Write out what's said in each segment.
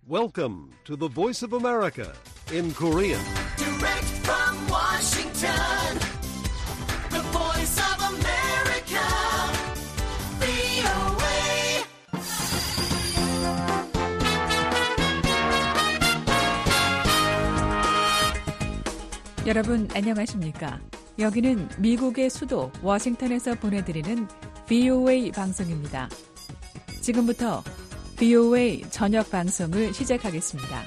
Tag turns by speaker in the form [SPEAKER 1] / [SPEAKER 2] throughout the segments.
[SPEAKER 1] Welcome to the Voice of America in Korean.
[SPEAKER 2] Direct from Washington, the Voice of America, VOA.
[SPEAKER 3] 여러분 안녕하십니까? 여기는 미국의 수도 워싱턴에서 보내드리는 VOA 방송입니다. 지금부터 VOA 저녁 방송을 시작하겠습니다.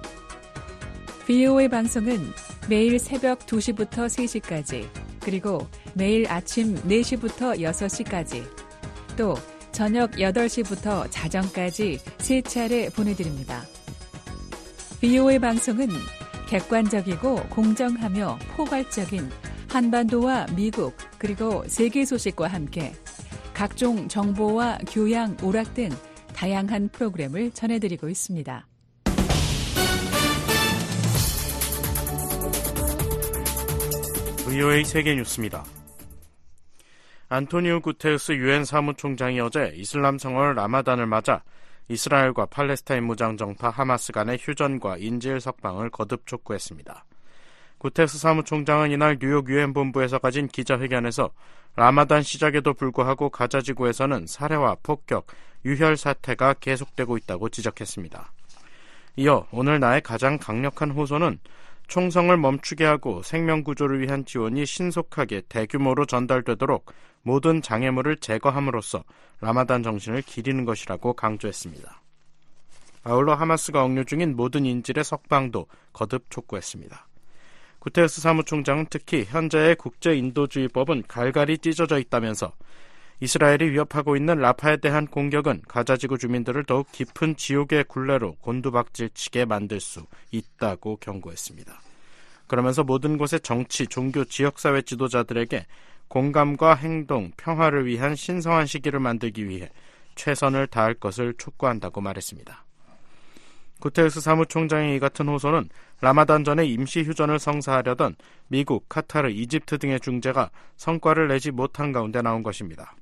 [SPEAKER 3] VOA 방송은 매일 새벽 2시부터 3시까지, 그리고 매일 아침 4시부터 6시까지, 또 저녁 8시부터 자정까지 3차례 보내드립니다. VOA 방송은 객관적이고 공정하며 포괄적인 한반도와 미국 그리고 세계 소식과 함께 각종 정보와 교양, 오락 등 다양한 프로그램을 전해드리고 있습니다.
[SPEAKER 4] VOA 세계뉴스입니다. 안토니오 구테르스 유엔 사무총장이 어제 이슬람 성월 라마단을 맞아 이스라엘과 팔레스타인 무장정파 하마스 간의 휴전과 인질 석방을 거듭 촉구했습니다. 구테르스 사무총장은 이날 뉴욕 유엔 본부에서 가진 기자회견에서 라마단 시작에도 불구하고 가자 지구에서는 살해와 폭격, 유혈 사태가 계속되고 있다고 지적했습니다. 이어 오늘 나의 가장 강력한 호소는 총성을 멈추게 하고 생명구조를 위한 지원이 신속하게 대규모로 전달되도록 모든 장애물을 제거함으로써 라마단 정신을 기리는 것이라고 강조했습니다. 아울러 하마스가 억류 중인 모든 인질의 석방도 거듭 촉구했습니다. 구테르스 사무총장은 특히 현재의 국제인도주의법은 갈갈이 찢어져 있다면서 이스라엘이 위협하고 있는 라파에 대한 공격은 가자지구 주민들을 더욱 깊은 지옥의 굴레로 곤두박질치게 만들 수 있다고 경고했습니다. 그러면서 모든 곳의 정치, 종교, 지역사회 지도자들에게 공감과 행동, 평화를 위한 신성한 시기를 만들기 위해 최선을 다할 것을 촉구한다고 말했습니다. 구테르스 사무총장의 이 같은 호소는 라마단 전에 임시휴전을 성사하려던 미국, 카타르, 이집트 등의 중재가 성과를 내지 못한 가운데 나온 것입니다.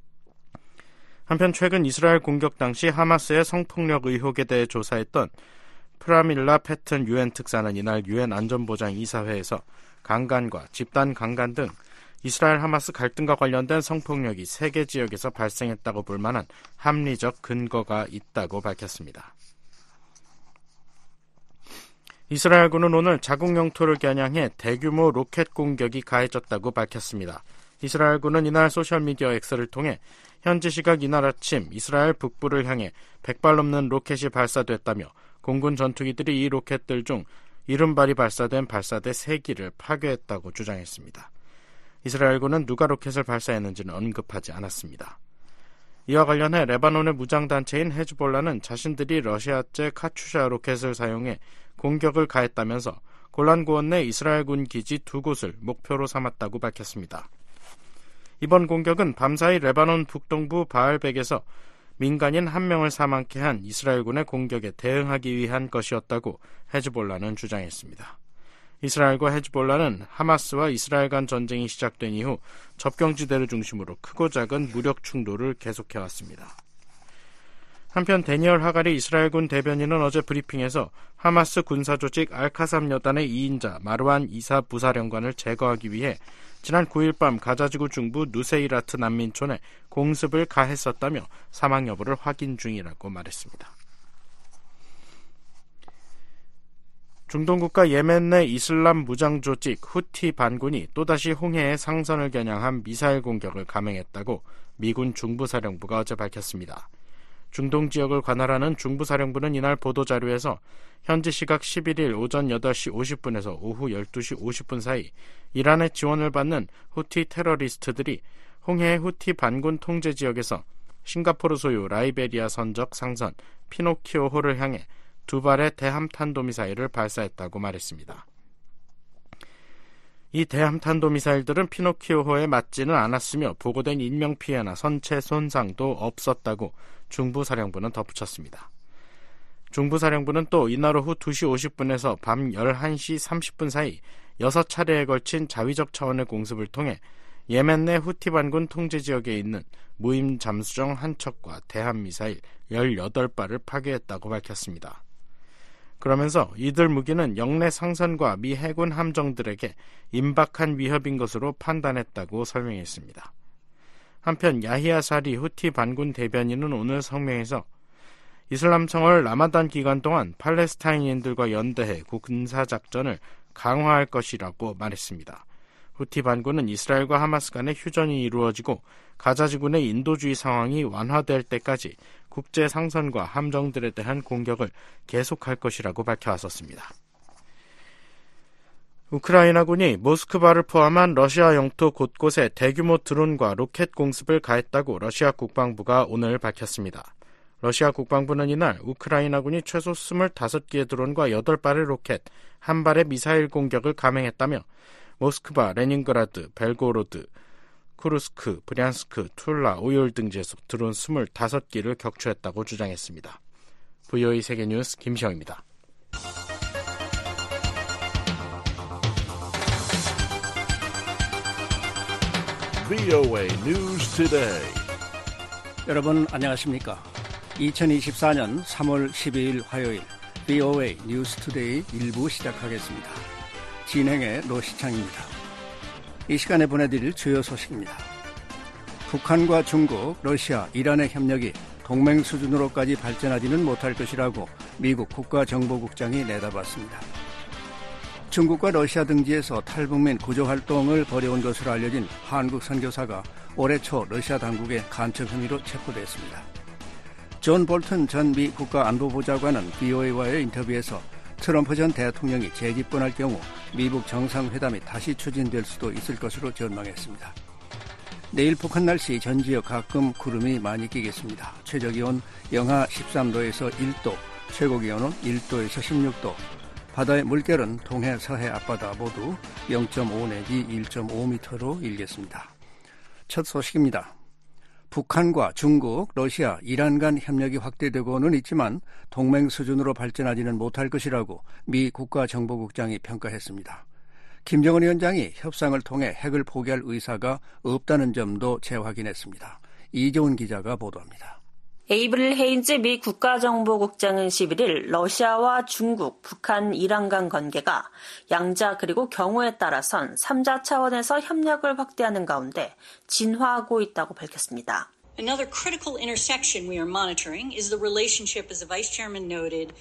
[SPEAKER 4] 한편 최근 이스라엘 공격 당시 하마스의 성폭력 의혹에 대해 조사했던 프라밀라 패튼 유엔 특사는 이날 유엔 안전보장 이사회에서 강간과 집단 강간 등 이스라엘 하마스 갈등과 관련된 성폭력이 세계 지역에서 발생했다고 볼 만한 합리적 근거가 있다고 밝혔습니다. 이스라엘군은 오늘 자국 영토를 겨냥해 대규모 로켓 공격이 가해졌다고 밝혔습니다. 이스라엘군은 이날 소셜미디어 X를 통해 현지 시각 이날 아침 이스라엘 북부를 향해 100발 넘는 로켓이 발사됐다며 공군 전투기들이 이 로켓들 중 70발이 발사된 발사대 3기를 파괴했다고 주장했습니다. 이스라엘군은 누가 로켓을 발사했는지는 언급하지 않았습니다. 이와 관련해 레바논의 무장단체인 헤즈볼라는 자신들이 러시아제 카츄샤 로켓을 사용해 공격을 가했다면서 골란 고원 내 이스라엘군 기지 2곳을 목표로 삼았다고 밝혔습니다. 이번 공격은 밤사이 레바논 북동부 바알벡에서 민간인 1명을 사망케 한 이스라엘군의 공격에 대응하기 위한 것이었다고 헤즈볼라는 주장했습니다. 이스라엘과 헤즈볼라는 하마스와 이스라엘 간 전쟁이 시작된 이후 접경지대를 중심으로 크고 작은 무력 충돌을 계속해왔습니다. 한편 데니얼 하가리 이스라엘군 대변인은 어제 브리핑에서 하마스 군사조직 알카삼 여단의 2인자 마르완 이사 부사령관을 제거하기 위해 지난 9일 밤 가자지구 중부 누세이라트 난민촌에 공습을 가했었다며 사망 여부를 확인 중이라고 말했습니다. 중동국가 예멘 내 이슬람 무장조직 후티 반군이 또다시 홍해에 상선을 겨냥한 미사일 공격을 감행했다고 미군 중부사령부가 어제 밝혔습니다. 중동 지역을 관할하는 중부사령부는 이날 보도자료에서 현지 시각 11일 오전 8시 50분에서 오후 12시 50분 사이 이란의 지원을 받는 후티 테러리스트들이 홍해의 후티 반군 통제 지역에서 싱가포르 소유 라이베리아 선적 상선 피노키오호를 향해 2발의 대함탄도미사일을 발사했다고 말했습니다. 이 대함탄도미사일들은 피노키오호에 맞지는 않았으며 보고된 인명피해나 선체 손상도 없었다고 중부사령부는 덧붙였습니다. 중부사령부는 또 이날 오후 2시 50분에서 밤 11시 30분 사이 6차례에 걸친 자위적 차원의 공습을 통해 예멘 내 후티 반군 통제 지역에 있는 무인 잠수정 한 척과 대함미사일 18발을 파괴했다고 밝혔습니다. 그러면서 이들 무기는 영내 상선과 미 해군 함정들에게 임박한 위협인 것으로 판단했다고 설명했습니다. 한편 야히야 사리 후티 반군 대변인은 오늘 성명에서 이슬람청을 라마단 기간 동안 팔레스타인인들과 연대해 군사작전을 강화할 것이라고 말했습니다. 후티 반군은 이스라엘과 하마스 간의 휴전이 이루어지고 가자지구 내 인도주의 상황이 완화될 때까지 국제 상선과 함정들에 대한 공격을 계속할 것이라고 밝혀왔었습니다. 우크라이나군이 모스크바를 포함한 러시아 영토 곳곳에 대규모 드론과 로켓 공습을 가했다고 러시아 국방부가 오늘 밝혔습니다. 러시아 국방부는 이날 우크라이나군이 최소 25개의 드론과 8발의 로켓, 1발의 미사일 공격을 감행했다며 모스크바, 레닌그라드, 벨고로드, 쿠르스크, 브리안스크, 툴라, 오율 등지에서 드론 25기를 격추했다고 주장했습니다. VOA 세계뉴스 김시영입니다.
[SPEAKER 1] VOA News Today.
[SPEAKER 5] 여러분 안녕하십니까? 2024년 3월 12일 화요일 VOA 뉴스 투데이 1부 시작하겠습니다. 진행의 노시창입니다. 이 시간에 보내드릴 주요 소식입니다. 북한과 중국, 러시아, 이란의 협력이 동맹 수준으로까지 발전하지는 못할 것이라고 미국 국가정보국장이 내다봤습니다. 중국과 러시아 등지에서 탈북민 구조활동을 벌여온 것으로 알려진 한국 선교사가 올해 초 러시아 당국의 간첩 혐의로 체포됐습니다. 존 볼튼 전 미 국가안보보좌관은 VOA와의 인터뷰에서 트럼프 전 대통령이 재집권할 경우 미국 정상회담이 다시 추진될 수도 있을 것으로 전망했습니다. 내일 북한 날씨 전 지역 가끔 구름이 많이 끼겠습니다. 최저기온 영하 13도에서 1도, 최고기온은 1도에서 16도, 바다의 물결은 동해, 서해 앞바다 모두 0.5 내지 1.5m로 일겠습니다. 첫 소식입니다. 북한과 중국, 러시아, 이란 간 협력이 확대되고는 있지만 동맹 수준으로 발전하지는 못할 것이라고 미 국가정보국장이 평가했습니다. 김정은 위원장이 협상을 통해 핵을 포기할 의사가 없다는 점도 재확인했습니다. 이재훈 기자가 보도합니다.
[SPEAKER 6] 에이브릴 헤인즈 미 국가정보국장은 11일 러시아와 중국, 북한, 이란 간 관계가 양자 그리고 경우에 따라선 3자 차원에서 협력을 확대하는 가운데 진화하고 있다고 밝혔습니다.
[SPEAKER 7] Another critical intersection we are monitoring is the relationship, as the Vice Chairman noted,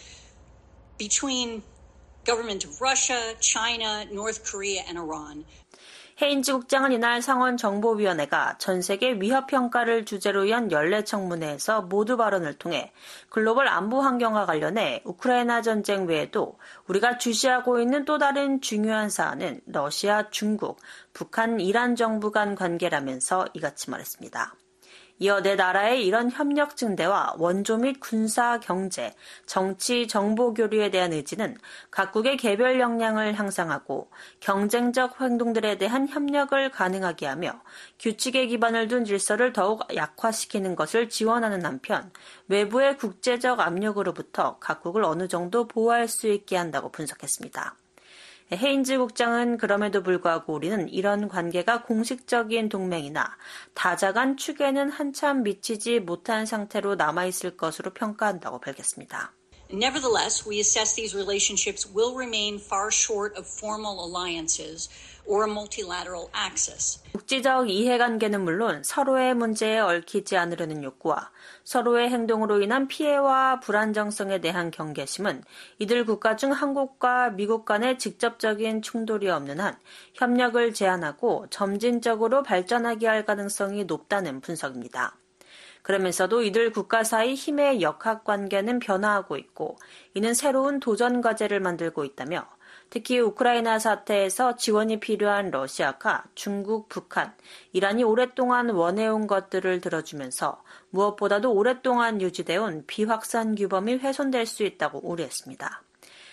[SPEAKER 7] between government of Russia, China, North Korea, and Iran.
[SPEAKER 6] 헤인즈 국장은 이날 상원정보위원회가 전 세계 위협평가를 주제로 한 연례청문회에서 모두 발언을 통해 글로벌 안보 환경과 관련해 우크라이나 전쟁 외에도 우리가 주시하고 있는 또 다른 중요한 사안은 러시아, 중국, 북한, 이란 정부 간 관계라면서 이같이 말했습니다. 이어 네 나라의 이런 협력 증대와 원조 및 군사, 경제, 정치, 정보 교류에 대한 의지는 각국의 개별 역량을 향상하고 경쟁적 행동들에 대한 협력을 가능하게 하며 규칙에 기반을 둔 질서를 더욱 약화시키는 것을 지원하는 한편 외부의 국제적 압력으로부터 각국을 어느 정도 보호할 수 있게 한다고 분석했습니다. 헤인즈 국장은 그럼에도 불구하고 우리는 이런 관계가 공식적인 동맹이나 다자간 축에는 한참 미치지 못한 상태로 남아있을 것으로 평가한다고 밝혔습니다.
[SPEAKER 7] Nevertheless, we assess these relationships will remain far short of formal alliances or a multilateral axis.
[SPEAKER 6] 국제적 이해관계는 물론 서로의 문제에 얽히지 않으려는 욕구와 서로의 행동으로 인한 피해와 불안정성에 대한 경계심은 이들 국가 중 한국과 미국 간의 직접적인 충돌이 없는 한 협력을 제한하고 점진적으로 발전하게 할 가능성이 높다는 분석입니다. 그러면서도 이들 국가 사이 힘의 역학관계는 변화하고 있고 이는 새로운 도전 과제를 만들고 있다며 특히 우크라이나 사태에서 지원이 필요한 러시아가 중국, 북한, 이란이 오랫동안 원해온 것들을 들어주면서 무엇보다도 오랫동안 유지되어온 비확산 규범이 훼손될 수 있다고 우려했습니다.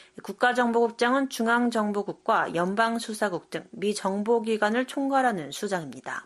[SPEAKER 6] 국가정보국장은 중앙정보국과 연방수사국 등 미 정보기관을 총괄하는 수장입니다.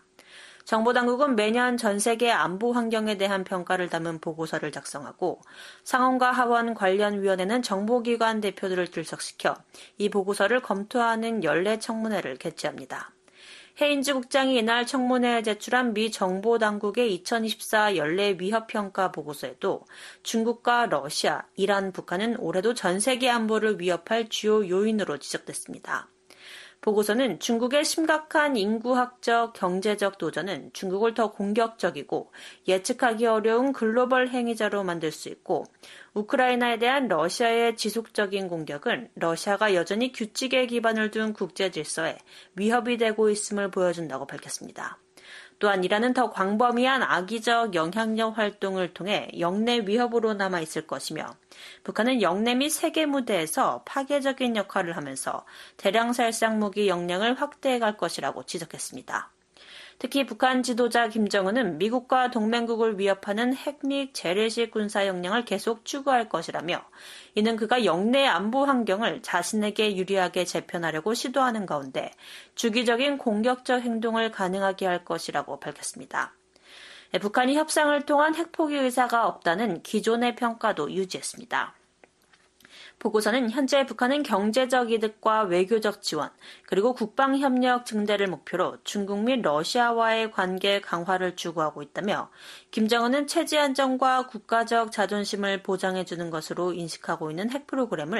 [SPEAKER 6] 정보당국은 매년 전 세계 안보 환경에 대한 평가를 담은 보고서를 작성하고 상원과 하원 관련위원회는 정보기관 대표들을 출석시켜 이 보고서를 검토하는 연례청문회를 개최합니다. 헤인즈 국장이 이날 청문회에 제출한 미 정보당국의 2024 연례 위협평가 보고서에도 중국과 러시아, 이란, 북한은 올해도 전 세계 안보를 위협할 주요 요인으로 지적됐습니다. 보고서는 중국의 심각한 인구학적, 경제적 도전은 중국을 더 공격적이고 예측하기 어려운 글로벌 행위자로 만들 수 있고, 우크라이나에 대한 러시아의 지속적인 공격은 러시아가 여전히 규칙에 기반을 둔 국제 질서에 위협이 되고 있음을 보여준다고 밝혔습니다. 또한 이란은 더 광범위한 악의적 영향력 활동을 통해 영내 위협으로 남아있을 것이며, 북한은 영내 및 세계 무대에서 파괴적인 역할을 하면서 대량 살상 무기 역량을 확대해갈 것이라고 지적했습니다. 특히 북한 지도자 김정은은 미국과 동맹국을 위협하는 핵 및 재래식 군사 역량을 계속 추구할 것이라며, 이는 그가 영내 안보 환경을 자신에게 유리하게 재편하려고 시도하는 가운데 주기적인 공격적 행동을 가능하게 할 것이라고 밝혔습니다. 북한이 협상을 통한 핵포기 의사가 없다는 기존의 평가도 유지했습니다. 보고서는 현재 북한은 경제적 이득과 외교적 지원, 그리고 국방협력 증대를 목표로 중국 및 러시아와의 관계 강화를 추구하고 있다며, 김정은은 체제 안정과 국가적 자존심을 보장해주는 것으로 인식하고 있는 핵 프로그램을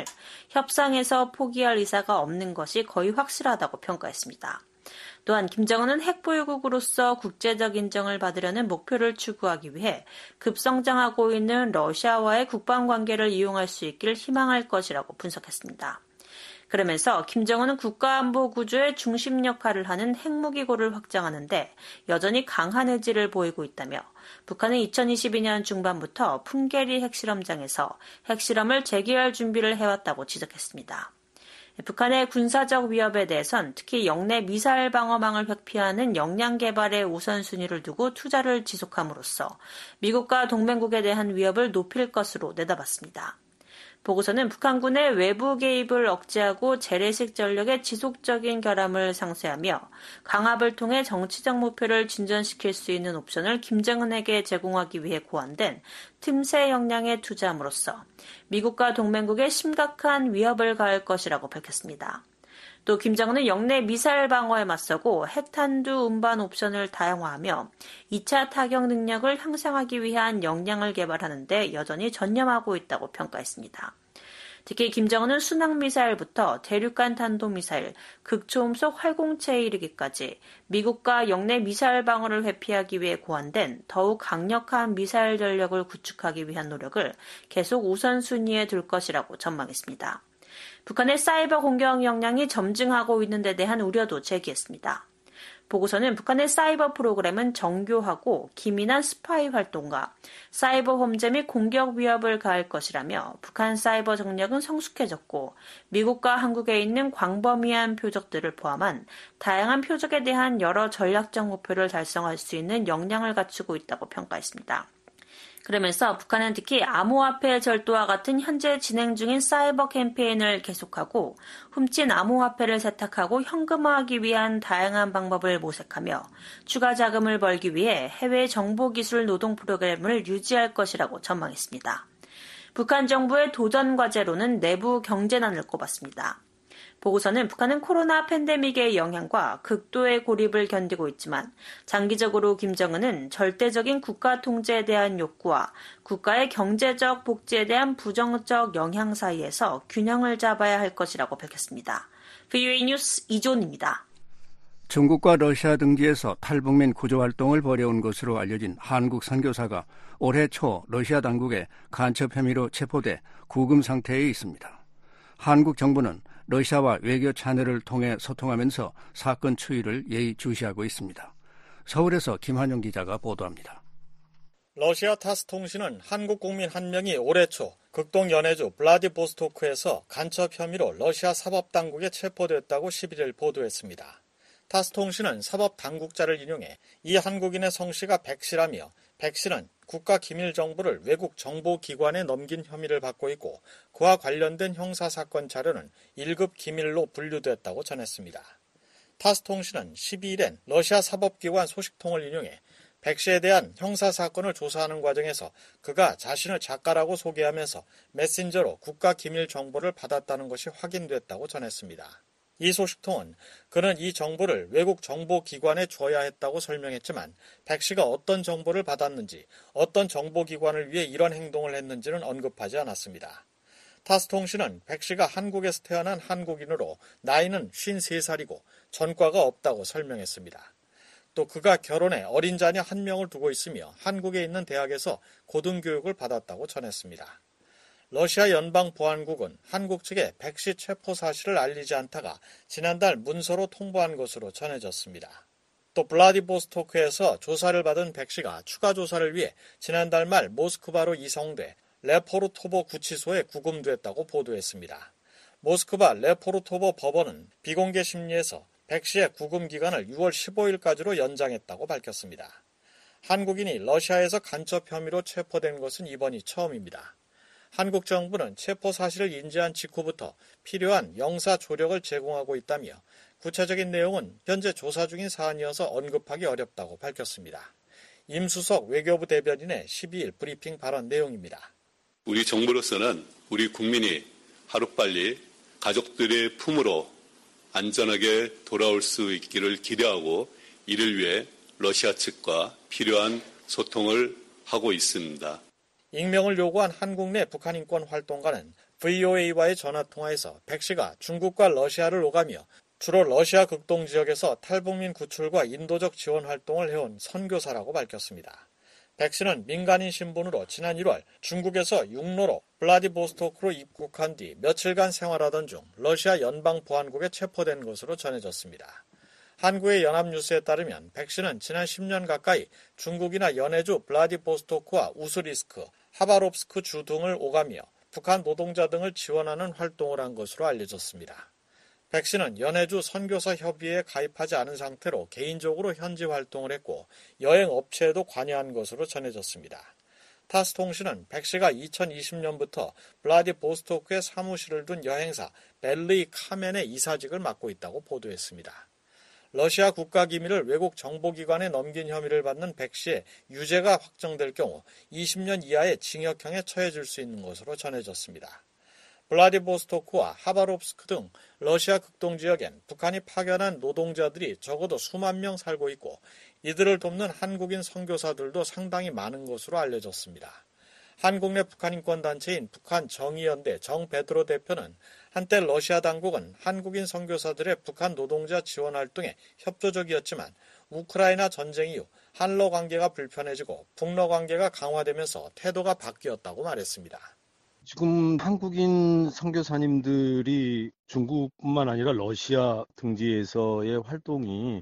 [SPEAKER 6] 협상에서 포기할 의사가 없는 것이 거의 확실하다고 평가했습니다. 또한 김정은은 핵보유국으로서 국제적 인정을 받으려는 목표를 추구하기 위해 급성장하고 있는 러시아와의 국방관계를 이용할 수 있길 희망할 것이라고 분석했습니다. 그러면서 김정은은 국가안보 구조의 중심 역할을 하는 핵무기고를 확장하는데 여전히 강한 의지를 보이고 있다며, 북한은 2022년 중반부터 풍계리 핵실험장에서 핵실험을 재개할 준비를 해왔다고 지적했습니다. 북한의 군사적 위협에 대해선 특히 영내 미사일 방어망을 회피하는 역량 개발에 우선순위를 두고 투자를 지속함으로써 미국과 동맹국에 대한 위협을 높일 것으로 내다봤습니다. 보고서는 북한군의 외부 개입을 억제하고 재래식 전력의 지속적인 결함을 상세하며, 강압을 통해 정치적 목표를 진전시킬 수 있는 옵션을 김정은에게 제공하기 위해 고안된 틈새 역량에 투자함으로써 미국과 동맹국에 심각한 위협을 가할 것이라고 밝혔습니다. 또 김정은은 영내 미사일 방어에 맞서고 핵탄두 운반 옵션을 다양화하며 2차 타격 능력을 향상하기 위한 역량을 개발하는 데 여전히 전념하고 있다고 평가했습니다. 특히 김정은은 순항미사일부터 대륙간 탄도미사일, 극초음속 활공체에 이르기까지 미국과 영내 미사일 방어를 회피하기 위해 고안된 더욱 강력한 미사일 전력을 구축하기 위한 노력을 계속 우선순위에 둘 것이라고 전망했습니다. 북한의 사이버 공격 역량이 점증하고 있는 데 대한 우려도 제기했습니다. 보고서는 북한의 사이버 프로그램은 정교하고 기민한 스파이 활동과 사이버 범죄 및 공격 위협을 가할 것이라며, 북한 사이버 정력은 성숙해졌고 미국과 한국에 있는 광범위한 표적들을 포함한 다양한 표적에 대한 여러 전략적 목표를 달성할 수 있는 역량을 갖추고 있다고 평가했습니다. 그러면서 북한은 특히 암호화폐 절도와 같은 현재 진행 중인 사이버 캠페인을 계속하고 훔친 암호화폐를 세탁하고 현금화하기 위한 다양한 방법을 모색하며 추가 자금을 벌기 위해 해외 정보기술 노동 프로그램을 유지할 것이라고 전망했습니다. 북한 정부의 도전 과제로는 내부 경제난을 꼽았습니다. 보고서는 북한은 코로나 팬데믹의 영향과 극도의 고립을 견디고 있지만 장기적으로 김정은은 절대적인 국가 통제에 대한 욕구와 국가의 경제적 복지에 대한 부정적 영향 사이에서 균형을 잡아야 할 것이라고 밝혔습니다. VOA 뉴스 이존입니다.
[SPEAKER 5] 중국과 러시아 등지에서 탈북민 구조활동을 벌여온 것으로 알려진 한국 선교사가 올해 초 러시아 당국의 간첩 혐의로 체포돼 구금 상태에 있습니다. 한국 정부는 러시아와 외교 채널을 통해 소통하면서 사건 추이를 예의주시하고 있습니다. 서울에서 김한용 기자가 보도합니다.
[SPEAKER 8] 러시아 타스 통신은 한국 국민 한 명이 올해 초 극동 연해주 블라디보스토크에서 간첩 혐의로 러시아 사법당국에 체포됐다고 11일 보도했습니다. 타스 통신은 사법당국자를 인용해 이 한국인의 성씨가 백씨라며, 백씨는 국가기밀정보를 외국 정보기관에 넘긴 혐의를 받고 있고 그와 관련된 형사사건 자료는 1급 기밀로 분류됐다고 전했습니다. 타스 통신은 12일엔 러시아 사법기관 소식통을 인용해 백씨에 대한 형사사건을 조사하는 과정에서 그가 자신을 작가라고 소개하면서 메신저로 국가기밀정보를 받았다는 것이 확인됐다고 전했습니다. 이 소식통은 그는 이 정보를 외국 정보기관에 줘야 했다고 설명했지만 백 씨가 어떤 정보를 받았는지, 어떤 정보기관을 위해 이런 행동을 했는지는 언급하지 않았습니다. 타스 통신은 백 씨가 한국에서 태어난 한국인으로 나이는 53살이고 전과가 없다고 설명했습니다. 또 그가 결혼해 어린 자녀 1명을 두고 있으며 한국에 있는 대학에서 고등교육을 받았다고 전했습니다. 러시아 연방보안국은 한국 측에 백 씨 체포 사실을 알리지 않다가 지난달 문서로 통보한 것으로 전해졌습니다. 또 블라디보스토크에서 조사를 받은 백 씨가 추가 조사를 위해 지난달 말 모스크바로 이송돼 레포르토보 구치소에 구금됐다고 보도했습니다. 모스크바 레포르토보 법원은 비공개 심리에서 백 씨의 구금 기간을 6월 15일까지로 연장했다고 밝혔습니다. 한국인이 러시아에서 간첩 혐의로 체포된 것은 이번이 처음입니다. 한국 정부는 체포 사실을 인지한 직후부터 필요한 영사 조력을 제공하고 있다며 구체적인 내용은 현재 조사 중인 사안이어서 언급하기 어렵다고 밝혔습니다. 임수석 외교부 대변인의 12일 브리핑 발언 내용입니다.
[SPEAKER 9] 우리 정부로서는 우리 국민이 하루빨리 가족들의 품으로 안전하게 돌아올 수 있기를 기대하고 이를 위해 러시아 측과 필요한 소통을 하고 있습니다.
[SPEAKER 8] 익명을 요구한 한국 내 북한 인권 활동가는 VOA와의 전화통화에서 백 씨가 중국과 러시아를 오가며 주로 러시아 극동 지역에서 탈북민 구출과 인도적 지원 활동을 해온 선교사라고 밝혔습니다. 백 씨는 민간인 신분으로 지난 1월 중국에서 육로로 블라디보스토크로 입국한 뒤 며칠간 생활하던 중 러시아 연방보안국에 체포된 것으로 전해졌습니다. 한국의 연합뉴스에 따르면 백 씨는 지난 10년 가까이 중국이나 연해주 블라디보스토크와 우스리스크, 하바롭스크 주 등을 오가며 북한 노동자 등을 지원하는 활동을 한 것으로 알려졌습니다. 백 씨는 연해주 선교사 협의회에 가입하지 않은 상태로 개인적으로 현지 활동을 했고 여행 업체에도 관여한 것으로 전해졌습니다. 타스 통신은 백 씨가 2020년부터 블라디보스토크에 사무실을 둔 여행사 벨리 카멘의 이사직을 맡고 있다고 보도했습니다. 러시아 국가기밀을 외국 정보기관에 넘긴 혐의를 받는 백 씨의 유죄가 확정될 경우 20년 이하의 징역형에 처해질 수 있는 것으로 전해졌습니다. 블라디보스토크와 하바롭스크 등 러시아 극동 지역엔 북한이 파견한 노동자들이 적어도 수만 명 살고 있고 이들을 돕는 한국인 선교사들도 상당히 많은 것으로 알려졌습니다. 한국 내 북한 인권단체인 북한정의연대 정베드로 대표는 한때 러시아 당국은 한국인 선교사들의 북한 노동자 지원 활동에 협조적이었지만 우크라이나 전쟁 이후 한러 관계가 불편해지고 북러 관계가 강화되면서 태도가 바뀌었다고 말했습니다.
[SPEAKER 10] 지금 한국인 선교사님들이 중국뿐만 아니라 러시아 등지에서의 활동이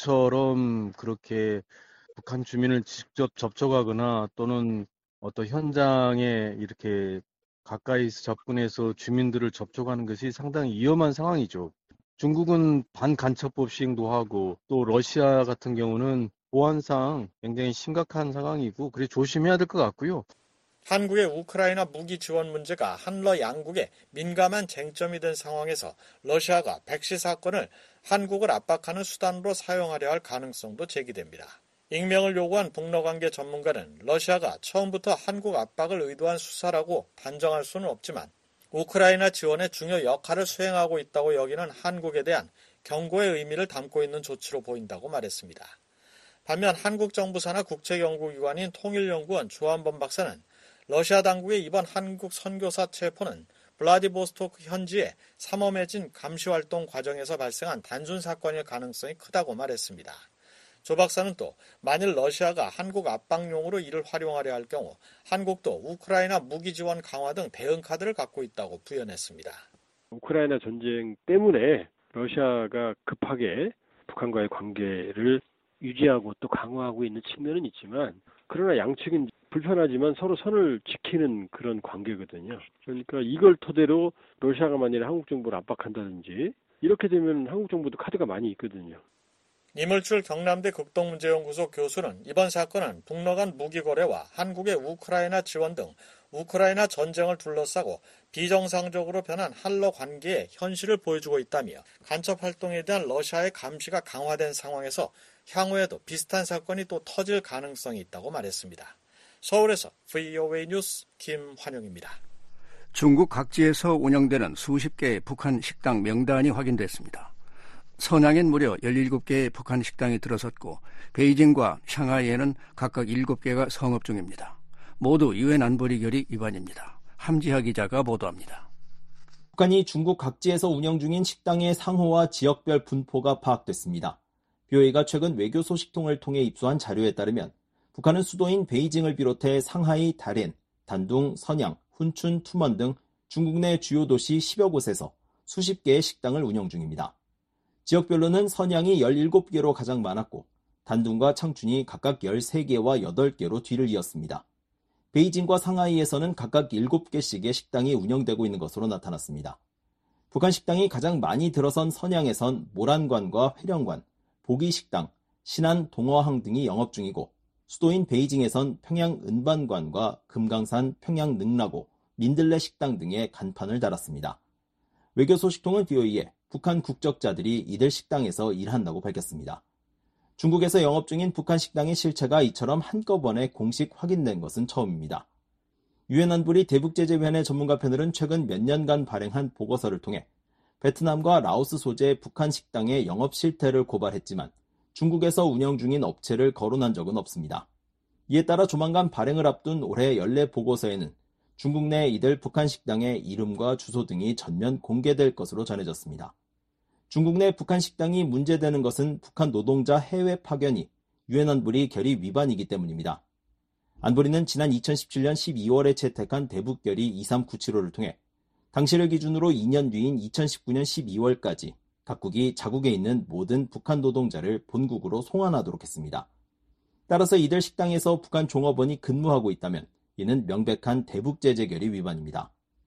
[SPEAKER 10] 예전처럼 그렇게 북한 주민을 직접 접촉하거나 또는 어떤 현장에 이렇게 가까이서 접근해서 주민들을 접촉하는 것이 상당히 위험한 상황이죠. 중국은 반간첩법 시행도 하고 또 러시아 같은 경우는 보안상 굉장히 심각한 상황이고 그래서 조심해야 될 것 같고요.
[SPEAKER 8] 한국의 우크라이나 무기 지원 문제가 한러 양국의 민감한 쟁점이 된 상황에서 러시아가 백 씨 사건을 한국을 압박하는 수단으로 사용하려 할 가능성도 제기됩니다. 익명을 요구한 북러관계 전문가는 러시아가 처음부터 한국 압박을 의도한 수사라고 단정할 수는 없지만 우크라이나 지원에 중요 역할을 수행하고 있다고 여기는 한국에 대한 경고의 의미를 담고 있는 조치로 보인다고 말했습니다. 반면 한국 정부 산하 국제연구기관인 통일연구원 조한범 박사는 러시아 당국의 이번 한국 선교사 체포는 블라디보스토크 현지의 삼엄해진 감시활동 과정에서 발생한 단순 사건일 가능성이 크다고 말했습니다. 조 박사는 또 만일 러시아가 한국 압박용으로 이를 활용하려 할 경우 한국도 우크라이나 무기 지원 강화 등 대응 카드를 갖고 있다고 부연했습니다.
[SPEAKER 11] 우크라이나 전쟁 때문에 러시아가 급하게 북한과의 관계를 유지하고 또 강화하고 있는 측면은 있지만 그러나 양측은 불편하지만 서로 선을 지키는 그런 관계거든요. 그러니까 이걸 토대로 러시아가 만약에 한국 정부를 압박한다든지 이렇게 되면 한국 정부도 카드가 많이 있거든요.
[SPEAKER 8] 이물출 경남대 극동문제연구소 교수는 이번 사건은 북러 간 무기 거래와 한국의 우크라이나 지원 등 우크라이나 전쟁을 둘러싸고 비정상적으로 변한 한러 관계의 현실을 보여주고 있다며 간첩 활동에 대한 러시아의 감시가 강화된 상황에서 향후에도 비슷한 사건이 또 터질 가능성이 있다고 말했습니다. 서울에서 VOA 뉴스 김환영입니다.
[SPEAKER 5] 중국 각지에서 운영되는 수십 개의 북한 식당 명단이 확인됐습니다. 선양엔 무려 17개의 북한 식당이 들어섰고 베이징과 샹하이에는 각각 7개가 성업 중입니다. 모두 유엔 안보리 결의 위반입니다. 함지하 기자가 보도합니다.
[SPEAKER 12] 북한이 중국 각지에서 운영 중인 식당의 상호와 지역별 분포가 파악됐습니다. BOA가 최근 외교 소식통을 통해 입수한 자료에 따르면 북한은 수도인 베이징을 비롯해 상하이, 다롄, 단둥, 선양, 훈춘, 투먼 등 중국 내 주요 도시 10여 곳에서 수십 개의 식당을 운영 중입니다. 지역별로는 선양이 17개로 가장 많았고 단둥과 창춘이 각각 13개와 8개로 뒤를 이었습니다. 베이징과 상하이에서는 각각 7개씩의 식당이 운영되고 있는 것으로 나타났습니다. 북한 식당이 가장 많이 들어선 선양에선 모란관과 회령관, 보기식당, 신안 동어항 등이 영업 중이고 수도인 베이징에선 평양 은반관과 금강산 평양 능라고, 민들레 식당 등의 간판을 달았습니다. 외교 소식통은 BOA에 북한 국적자들이 이들 식당에서 일한다고 밝혔습니다. 중국에서 영업 중인 북한 식당의 실체가 이처럼 한꺼번에 공식 확인된 것은 처음입니다. 유엔 안보리 대북제재위원회 전문가 패널은 최근 몇 년간 발행한 보고서를 통해 베트남과 라오스 소재 북한 식당의 영업 실태를 고발했지만 중국에서 운영 중인 업체를 거론한 적은 없습니다. 이에 따라 조만간 발행을 앞둔 올해 연례 보고서에는 중국 내 이들 북한 식당의 이름과 주소 등이 전면 공개될 것으로 전해졌습니다. 중국 내 북한 식당이 문제되는 것은 북한 노동자 해외 파견이 유엔 안보리 결의 위반이기 때문입니다. 안보리는 지난 2017년 12월에 채택한 대북결의 2397호를 통해 당시를 기준으로 2년 뒤인 2019년 12월까지 각국이 자국에 있는 모든 북한 노동자를 본국으로 송환하도록 했습니다. 따라서 이들 식당에서 북한 종업원이 근무하고 있다면 이는 명백한 대북제재 결의 위반입니다.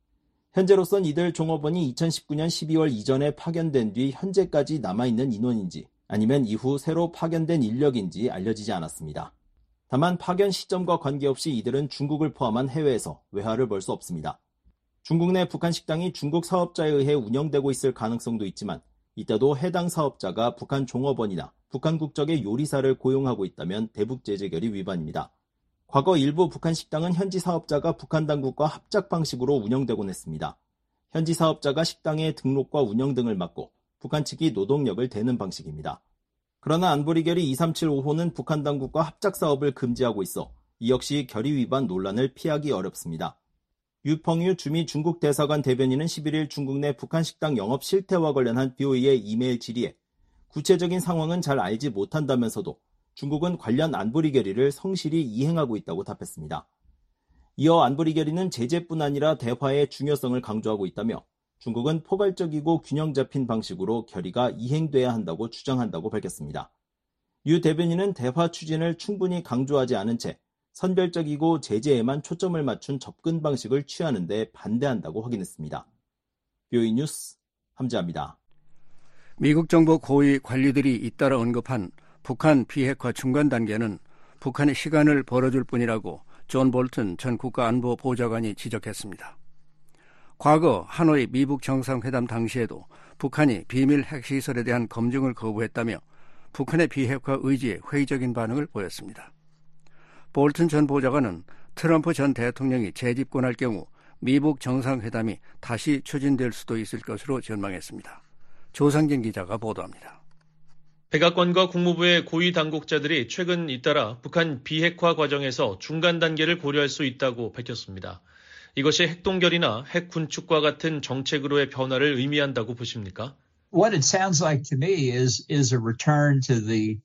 [SPEAKER 12] 현재로선 이들 종업원이 2019년 12월 이전에 파견된 뒤 현재까지 남아있는 인원인지 아니면 이후 새로 파견된 인력인지 알려지지 않았습니다. 다만 파견 시점과 관계없이 이들은 중국을 포함한 해외에서 외화를 벌 수 없습니다. 중국 내 북한 식당이 중국 사업자에 의해 운영되고 있을 가능성도 있지만 이때도 해당 사업자가 북한 종업원이나 북한 국적의 요리사를 고용하고 있다면 대북제재 결의 위반입니다. 과거 일부 북한 식당은 현지 사업자가 북한 당국과 합작 방식으로 운영되곤 했습니다. 현지 사업자가 식당의 등록과 운영 등을 맡고 북한 측이 노동력을 대는 방식입니다. 그러나 안보리 결의 2375호는 북한 당국과 합작 사업을 금지하고 있어 이 역시 결의 위반 논란을 피하기 어렵습니다. 유펑유 주미 중국 대사관 대변인은 11일 중국 내 북한 식당 영업 실태와 관련한 BOA의 이메일 질의에 구체적인 상황은 잘 알지 못한다면서도 중국은 관련 안보리 결의를 성실히 이행하고 있다고 답했습니다. 이어 안보리 결의는 제재뿐 아니라 대화의 중요성을 강조하고 있다며 중국은 포괄적이고 균형 잡힌 방식으로 결의가 이행돼야 한다고 주장한다고 밝혔습니다. 유 대변인은 대화 추진을 충분히 강조하지 않은 채 선별적이고 제재에만 초점을 맞춘 접근 방식을 취하는 데 반대한다고 확인했습니다. BOA 뉴스 함지아입니다.
[SPEAKER 5] 미국 정부 고위 관리들이 잇따라 언급한 북한 비핵화 중간 단계는 북한의 시간을 벌어줄 뿐이라고 존 볼튼 전 국가안보보좌관이 지적했습니다. 과거 하노이 미북 정상회담 당시에도 북한이 비밀 핵시설에 대한 검증을 거부했다며 북한의 비핵화 의지에 회의적인 반응을 보였습니다. 볼튼 전 보좌관은 트럼프 전 대통령이 재집권할 경우 미북 정상회담이 다시 추진될 수도 있을 것으로 전망했습니다. 조상진 기자가 보도합니다.
[SPEAKER 13] 백악관과 국무부의 고위 당국자들이 최근 잇따라 북한 비핵화 과정에서 중간 단계를 고려할 수 있다고 밝혔습니다. 이것이 핵동결이나 핵 군축과 같은 정책으로의 변화를 의미한다고 보십니까?
[SPEAKER 14] What it sounds like to me is a return to the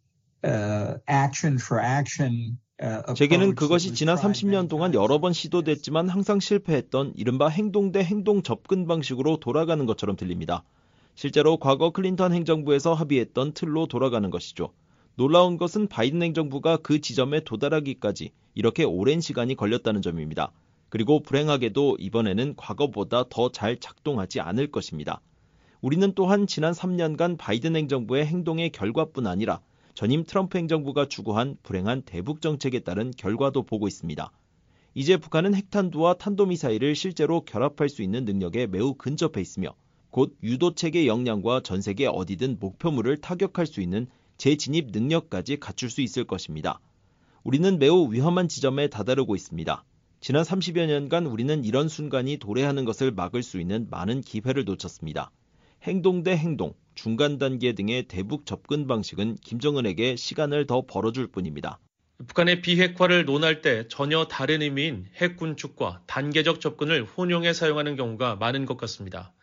[SPEAKER 14] action for action.
[SPEAKER 15] 제게는 그것이 지난 30년 동안 여러 번 시도됐지만 항상 실패했던 이른바 행동 대 행동 접근 방식으로 돌아가는 것처럼 들립니다. 실제로 과거 클린턴 행정부에서 합의했던 틀로 돌아가는 것이죠. 놀라운 것은 바이든 행정부가 그 지점에 도달하기까지 이렇게 오랜 시간이 걸렸다는 점입니다. 그리고 불행하게도 이번에는 과거보다 더 잘 작동하지 않을 것입니다. 우리는 또한 지난 3년간 바이든 행정부의 행동의 결과뿐 아니라 전임 트럼프 행정부가 추구한 불행한 대북 정책에 따른 결과도 보고 있습니다. 이제 북한은 핵탄두와 탄도미사일을 실제로 결합할 수 있는 능력에 매우 근접해 있으며 곧 유도체계 역량과 전 세계 어디든 목표물을 타격할 수 있는 재진입 능력까지 갖출 수 있을 것입니다. 우리는 매우 위험한 지점에 다다르고 있습니다. 지난 30여 년간 우리는 이런 순간이 도래하는 것을 막을 수 있는 많은 기회를 놓쳤습니다. 행동 대 행동, 중간 단계 등의 대북 접근 방식은 김정은에게 시간을 더 벌어줄 뿐입니다.
[SPEAKER 13] 북한의 비핵화를 논할 때 전혀 다른 의미인 핵 군축과 단계적 접근을 혼용해 사용하는 경우가 많은 것 같습니다.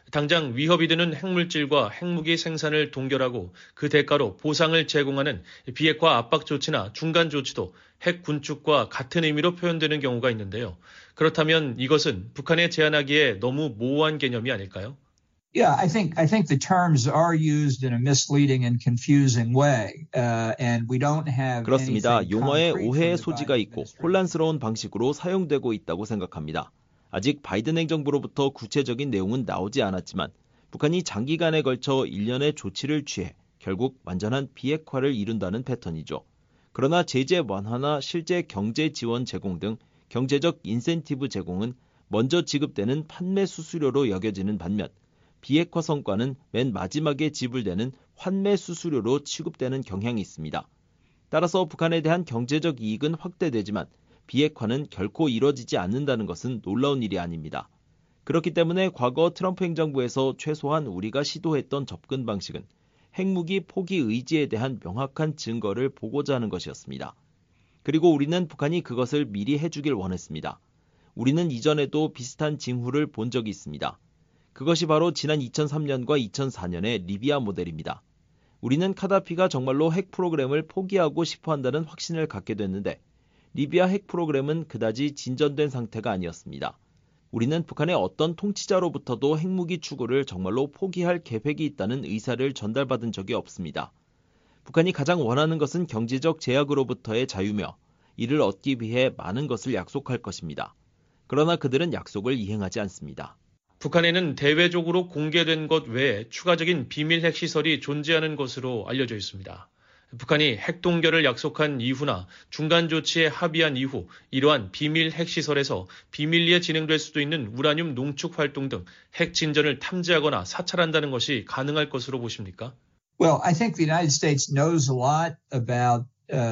[SPEAKER 13] 당장 위협이 되는 핵물질과 핵무기 생산을 동결하고 그 대가로 보상을 제공하는 비핵화 압박 조치나 중간 조치도 핵 군축과 같은 의미로 표현되는 경우가 있는데요. 그렇다면 이것은 북한에 제안하기에 너무 모호한 개념이 아닐까요?
[SPEAKER 14] Yeah, I think the terms are used in a misleading and confusing way, and we don't have.
[SPEAKER 15] 그렇습니다. 용어에 오해의 소지가 있고 혼란스러운 방식으로 사용되고 있다고 생각합니다. 아직 바이든 행정부로부터 구체적인 내용은 나오지 않았지만 북한이 장기간에 걸쳐 일련의 조치를 취해 결국 완전한 비핵화를 이룬다는 패턴이죠. 그러나 제재 완화나 실제 경제 지원 제공 등 경제적 인센티브 제공은 먼저 지급되는 판매 수수료로 여겨지는 반면 비핵화 성과는 맨 마지막에 지불되는 환매 수수료로 취급되는 경향이 있습니다. 따라서 북한에 대한 경제적 이익은 확대되지만 비핵화는 결코 이뤄지지 않는다는 것은 놀라운 일이 아닙니다. 그렇기 때문에 과거 트럼프 행정부에서 최소한 우리가 시도했던 접근 방식은 핵무기 포기 의지에 대한 명확한 증거를 보고자 하는 것이었습니다. 그리고 우리는 북한이 그것을 미리 해주길 원했습니다. 우리는 이전에도 비슷한 징후를 본 적이 있습니다. 그것이 바로 지난 2003년과 2004년의 리비아 모델입니다. 우리는 카다피가 정말로 핵 프로그램을 포기하고 싶어 한다는 확신을 갖게 됐는데 리비아 핵 프로그램은 그다지 진전된 상태가 아니었습니다. 우리는 북한의 어떤 통치자로부터도 핵무기 추구를 정말로 포기할 계획이 있다는 의사를 전달받은 적이 없습니다. 북한이 가장 원하는 것은 경제적 제약으로부터의 자유며 이를 얻기 위해 많은 것을 약속할 것입니다. 그러나 그들은 약속을 이행하지 않습니다.
[SPEAKER 13] 북한에는 대외적으로 공개된 것 외에 추가적인 비밀 핵시설이 존재하는 것으로 알려져 있습니다. 북한이 핵 동결을 약속한 이후나 중간 조치에 합의한 이후 이러한 비밀 핵시설에서 비밀리에 진행될 수도 있는 우라늄 농축 활동 등 핵 진전을 탐지하거나 사찰한다는 것이 가능할 것으로 보십니까?
[SPEAKER 14] Well, I think the United States knows a lot about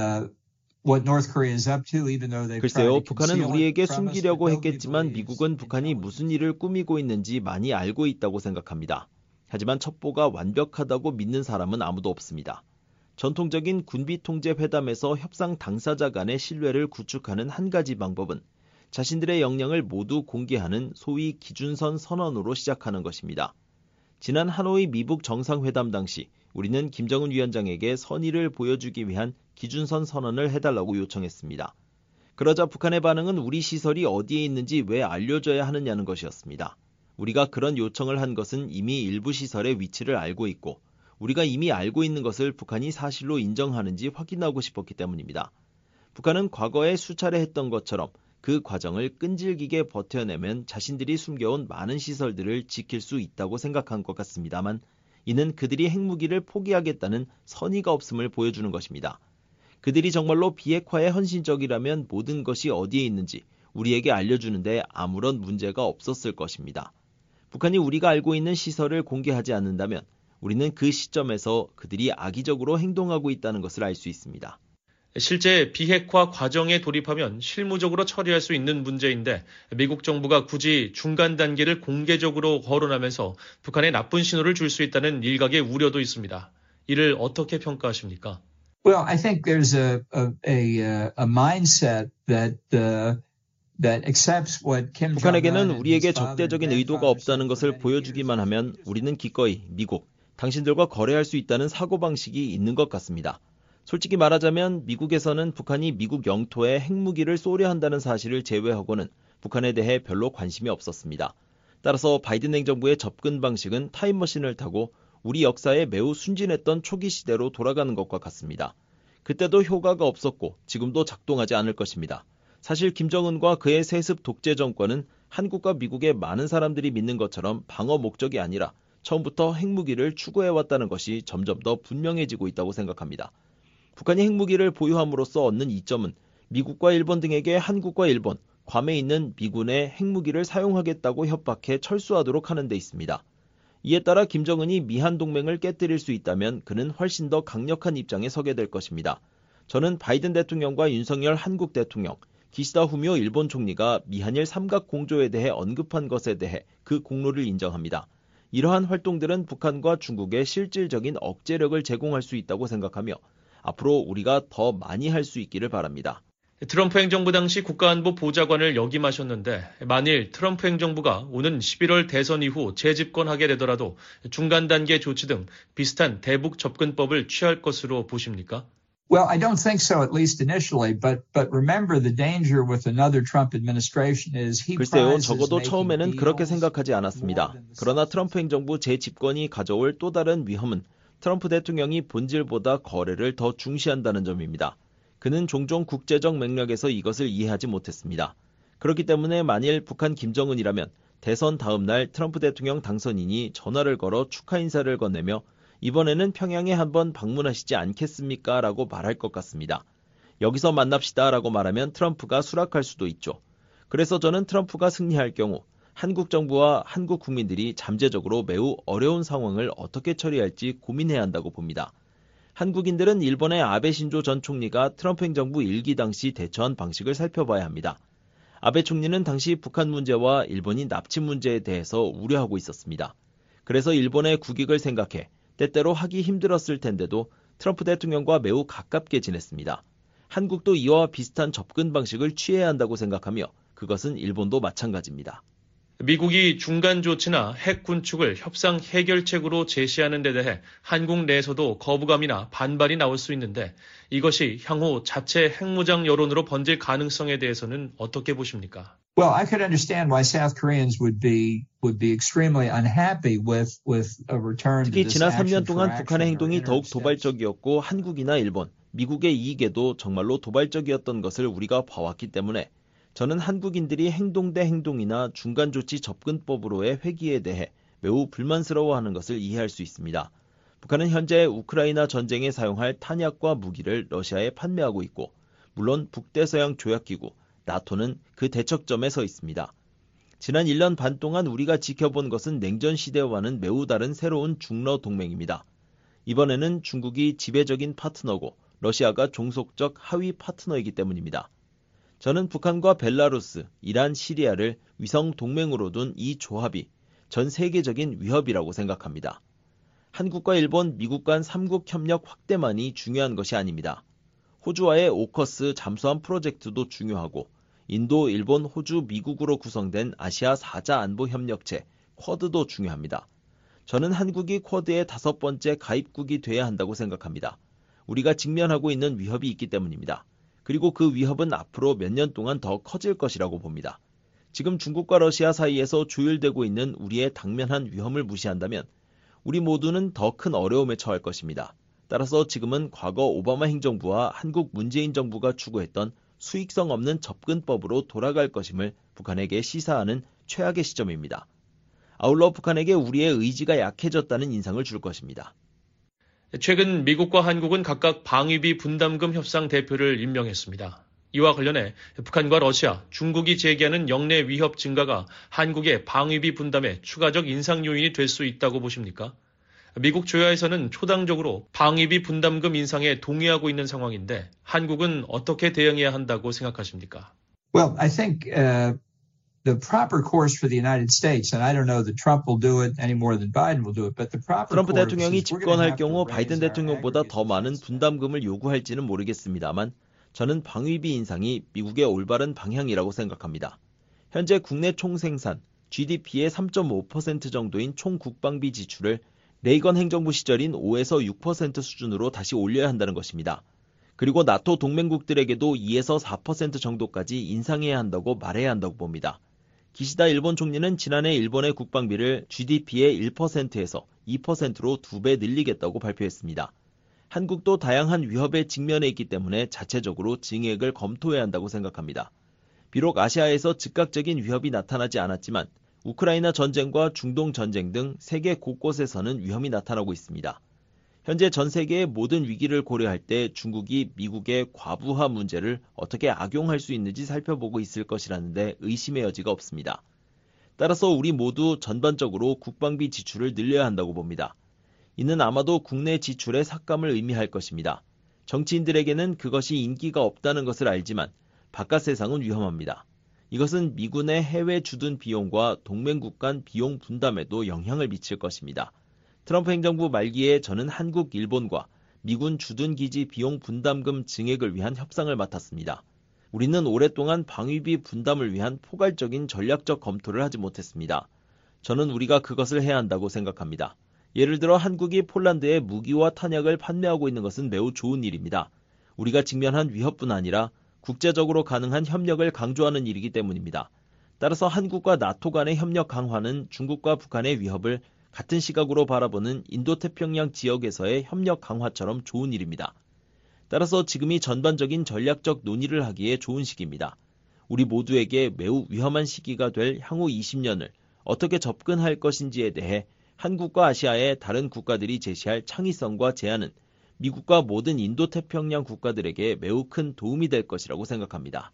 [SPEAKER 14] what North Korea is up to, even though they've
[SPEAKER 15] 글쎄요,
[SPEAKER 14] tried to
[SPEAKER 15] 북한은
[SPEAKER 14] conceal it
[SPEAKER 15] 우리에게
[SPEAKER 14] from us,
[SPEAKER 15] 숨기려고
[SPEAKER 14] but nobody
[SPEAKER 15] 했겠지만
[SPEAKER 14] believes
[SPEAKER 15] 미국은 북한이 무슨 일을 꾸미고 있는지 많이 알고 있다고 생각합니다. 하지만 첩보가 완벽하다고 믿는 사람은 아무도 없습니다. 전통적인 군비 통제 회담에서 협상 당사자 간의 신뢰를 구축하는 한 가지 방법은 자신들의 역량을 모두 공개하는 소위 기준선 선언으로 시작하는 것입니다. 지난 하노이 미북 정상회담 당시 우리는 김정은 위원장에게 선의를 보여주기 위한 기준선 선언을 해달라고 요청했습니다. 그러자 북한의 반응은 우리 시설이 어디에 있는지 왜 알려줘야 하느냐는 것이었습니다. 우리가 그런 요청을 한 것은 이미 일부 시설의 위치를 알고 있고 우리가 이미 알고 있는 것을 북한이 사실로 인정하는지 확인하고 싶었기 때문입니다. 북한은 과거에 수차례 했던 것처럼 그 과정을 끈질기게 버텨내면 자신들이 숨겨온 많은 시설들을 지킬 수 있다고 생각한 것 같습니다만 이는 그들이 핵무기를 포기하겠다는 선의가 없음을 보여주는 것입니다. 그들이 정말로 비핵화에 헌신적이라면 모든 것이 어디에 있는지 우리에게 알려주는데 아무런 문제가 없었을 것입니다. 북한이 우리가 알고 있는 시설을 공개하지 않는다면 우리는 그 시점에서 그들이 악의적으로 행동하고 있다는 것을 알 수 있습니다.
[SPEAKER 13] 실제 비핵화 과정에 돌입하면 실무적으로 처리할 수 있는 문제인데 미국 정부가 굳이 중간 단계를 공개적으로 거론하면서 북한에 나쁜 신호를 줄 수 있다는 일각의 우려도 있습니다. 이를 어떻게 평가하십니까?
[SPEAKER 14] Well, I think there's a mindset that accepts what Kim
[SPEAKER 15] 북한에게는 우리에게 적대적인 의도가 없다는 것을 보여주기만 하면 우리는 기꺼이 미국, 당신들과 거래할 수 있다는 사고방식이 있는 것 같습니다. 솔직히 말하자면 미국에서는 북한이 미국 영토에 핵무기를 쏘려 한다는 사실을 제외하고는 북한에 대해 별로 관심이 없었습니다. 따라서 바이든 행정부의 접근 방식은 타임머신을 타고 우리 역사에 매우 순진했던 초기 시대로 돌아가는 것과 같습니다. 그때도 효과가 없었고 지금도 작동하지 않을 것입니다. 사실 김정은과 그의 세습 독재 정권은 한국과 미국의 많은 사람들이 믿는 것처럼 방어 목적이 아니라 처음부터 핵무기를 추구해왔다는 것이 점점 더 분명해지고 있다고 생각합니다. 북한이 핵무기를 보유함으로써 얻는 이점은 미국과 일본 등에게 한국과 일본, 괌에 있는 미군의 핵무기를 사용하겠다고 협박해 철수하도록 하는 데 있습니다. 이에 따라 김정은이 미한 동맹을 깨뜨릴 수 있다면 그는 훨씬 더 강력한 입장에 서게 될 것입니다. 저는 바이든 대통령과 윤석열 한국 대통령, 기시다 후미오 일본 총리가 미한일 삼각 공조에 대해 언급한 것에 대해 그 공로를 인정합니다. 이러한 활동들은 북한과 중국에 실질적인 억제력을 제공할 수 있다고 생각하며 앞으로 우리가 더 많이 할 수 있기를 바랍니다.
[SPEAKER 13] 트럼프 행정부 당시 국가안보 보좌관을 역임하셨는데 만일 트럼프 행정부가 오는 11월 대선 이후 재집권하게 되더라도 중간 단계 조치 등 비슷한 대북 접근법을 취할 것으로 보십니까?
[SPEAKER 14] Well, I don't think so, at least initially, but remember the danger with another Trump administration is he
[SPEAKER 15] 글쎄요, 적어도 처음에는 그렇게 생각하지 않았습니다. 그러나 트럼프 행정부 재집권이 가져올 또 다른 위험은 트럼프 대통령이 본질보다 거래를 더 중시한다는 점입니다. 그는 종종 국제적 맥락에서 이것을 이해하지 못했습니다. 그렇기 때문에 만일 북한 김정은이라면 대선 다음 날 트럼프 대통령 당선인이 전화를 걸어 축하 인사를 건네며 이번에는 평양에 한번 방문하시지 않겠습니까? 라고 말할 것 같습니다. 여기서 만납시다 라고 말하면 트럼프가 수락할 수도 있죠. 그래서 저는 트럼프가 승리할 경우 한국 정부와 한국 국민들이 잠재적으로 매우 어려운 상황을 어떻게 처리할지 고민해야 한다고 봅니다. 한국인들은 일본의 아베 신조 전 총리가 트럼프 행정부 1기 당시 대처한 방식을 살펴봐야 합니다. 아베 총리는 당시 북한 문제와 일본인 납치 문제에 대해서 우려하고 있었습니다. 그래서 일본의 국익을 생각해 때때로 하기 힘들었을 텐데도 트럼프 대통령과 매우 가깝게 지냈습니다. 한국도 이와 비슷한 접근 방식을 취해야 한다고 생각하며 그것은 일본도 마찬가지입니다.
[SPEAKER 13] 미국이 중간 조치나 핵 군축을 협상 해결책으로 제시하는 데 대해 한국 내에서도 거부감이나 반발이 나올 수 있는데 이것이 향후 자체 핵무장 여론으로 번질 가능성에 대해서는 어떻게 보십니까?
[SPEAKER 14] Well, I could understand why South Koreans would be extremely unhappy with a return to
[SPEAKER 15] 특히
[SPEAKER 14] this
[SPEAKER 15] 지난
[SPEAKER 14] action
[SPEAKER 15] 3년
[SPEAKER 14] for
[SPEAKER 15] 동안
[SPEAKER 14] action
[SPEAKER 15] 북한의
[SPEAKER 14] or
[SPEAKER 15] 행동이 더욱
[SPEAKER 14] interim steps.
[SPEAKER 15] 도발적이었고 한국이나 일본, 미국의 이익에도 정말로 도발적이었던 것을 우리가 봐왔기 때문에 저는 한국인들이 행동 대 행동이나 중간조치 접근법으로의 회귀에 대해 매우 불만스러워하는 것을 이해할 수 있습니다. 북한은 현재 우크라이나 전쟁에 사용할 탄약과 무기를 러시아에 판매하고 있고 물론 북대서양 조약기구, 나토는 그 대척점에 서 있습니다. 지난 1년 반 동안 우리가 지켜본 것은 냉전 시대와는 매우 다른 새로운 중러 동맹입니다. 이번에는 중국이 지배적인 파트너고 러시아가 종속적 하위 파트너이기 때문입니다. 저는 북한과 벨라루스, 이란, 시리아를 위성 동맹으로 둔 이 조합이 전 세계적인 위협이라고 생각합니다. 한국과 일본, 미국 간 3국 협력 확대만이 중요한 것이 아닙니다. 호주와의 오커스 잠수함 프로젝트도 중요하고 인도, 일본, 호주, 미국으로 구성된 아시아 4자 안보협력체 쿼드도 중요합니다. 저는 한국이 쿼드의 5번째 가입국이 돼야 한다고 생각합니다. 우리가 직면하고 있는 위협이 있기 때문입니다. 그리고 그 위협은 앞으로 몇 년 동안 더 커질 것이라고 봅니다. 지금 중국과 러시아 사이에서 조율되고 있는 우리의 당면한 위험을 무시한다면 우리 모두는 더 큰 어려움에 처할 것입니다. 따라서 지금은 과거 오바마 행정부와 한국 문재인 정부가 추구했던 수익성 없는 접근법으로 돌아갈 것임을 북한에게 시사하는 최악의 시점입니다. 아울러 북한에게 우리의 의지가 약해졌다는 인상을 줄 것입니다.
[SPEAKER 13] 최근 미국과 한국은 각각 방위비 분담금 협상 대표를 임명했습니다. 이와 관련해 북한과 러시아, 중국이 제기하는 영내 위협 증가가 한국의 방위비 분담에 추가적 인상 요인이 될 수 있다고 보십니까? 미국 조야에서는 초당적으로 방위비 분담금 인상에 동의하고 있는 상황인데 한국은 어떻게 대응해야 한다고 생각하십니까?
[SPEAKER 14] Well, I think the proper course for the United States, and I don't know that Trump will do it any more than Biden will do it, but the proper
[SPEAKER 15] 트럼프
[SPEAKER 14] course
[SPEAKER 15] 대통령이
[SPEAKER 14] is we're going to
[SPEAKER 15] 집권할
[SPEAKER 14] have to
[SPEAKER 15] 경우
[SPEAKER 14] raise
[SPEAKER 15] 바이든
[SPEAKER 14] our
[SPEAKER 15] 대통령보다 더 많은 분담금을 요구할지는 모르겠습니다만 저는 방위비 인상이 미국의 올바른 방향이라고 생각합니다. 현재 국내 총생산, GDP의 3.5% 정도인 총국방비 지출을 레이건 행정부 시절인 5에서 6% 수준으로 다시 올려야 한다는 것입니다. 그리고 나토 동맹국들에게도 2에서 4% 정도까지 인상해야 한다고 말해야 한다고 봅니다. 기시다 일본 총리는 지난해 일본의 국방비를 GDP의 1%에서 2%로 2배 늘리겠다고 발표했습니다. 한국도 다양한 위협에 직면해 있기 때문에 자체적으로 증액을 검토해야 한다고 생각합니다. 비록 아시아에서 즉각적인 위협이 나타나지 않았지만 우크라이나 전쟁과 중동 전쟁 등 세계 곳곳에서는 위험이 나타나고 있습니다. 현재 전 세계의 모든 위기를 고려할 때 중국이 미국의 과부하 문제를 어떻게 악용할 수 있는지 살펴보고 있을 것이라는데 의심의 여지가 없습니다. 따라서 우리 모두 전반적으로 국방비 지출을 늘려야 한다고 봅니다. 이는 아마도 국내 지출의 삭감을 의미할 것입니다. 정치인들에게는 그것이 인기가 없다는 것을 알지만 바깥 세상은 위험합니다. 이것은 미군의 해외 주둔 비용과 동맹국 간 비용 분담에도 영향을 미칠 것입니다. 트럼프 행정부 말기에 저는 한국, 일본과 미군 주둔 기지 비용 분담금 증액을 위한 협상을 맡았습니다. 우리는 오랫동안 방위비 분담을 위한 포괄적인 전략적 검토를 하지 못했습니다. 저는 우리가 그것을 해야 한다고 생각합니다. 예를 들어 한국이 폴란드에 무기와 탄약을 판매하고 있는 것은 매우 좋은 일입니다. 우리가 직면한 위협뿐 아니라 국제적으로 가능한 협력을 강조하는 일이기 때문입니다. 따라서 한국과 나토 간의 협력 강화는 중국과 북한의 위협을 같은 시각으로 바라보는 인도태평양 지역에서의 협력 강화처럼 좋은 일입니다. 따라서 지금이 전반적인 전략적 논의를 하기에 좋은 시기입니다. 우리 모두에게 매우 위험한 시기가 될 향후 20년을 어떻게 접근할 것인지에 대해 한국과 아시아의 다른 국가들이 제시할 창의성과 제안은 미국과 모든 인도태평양 국가들에게 매우 큰 도움이 될 것이라고 생각합니다.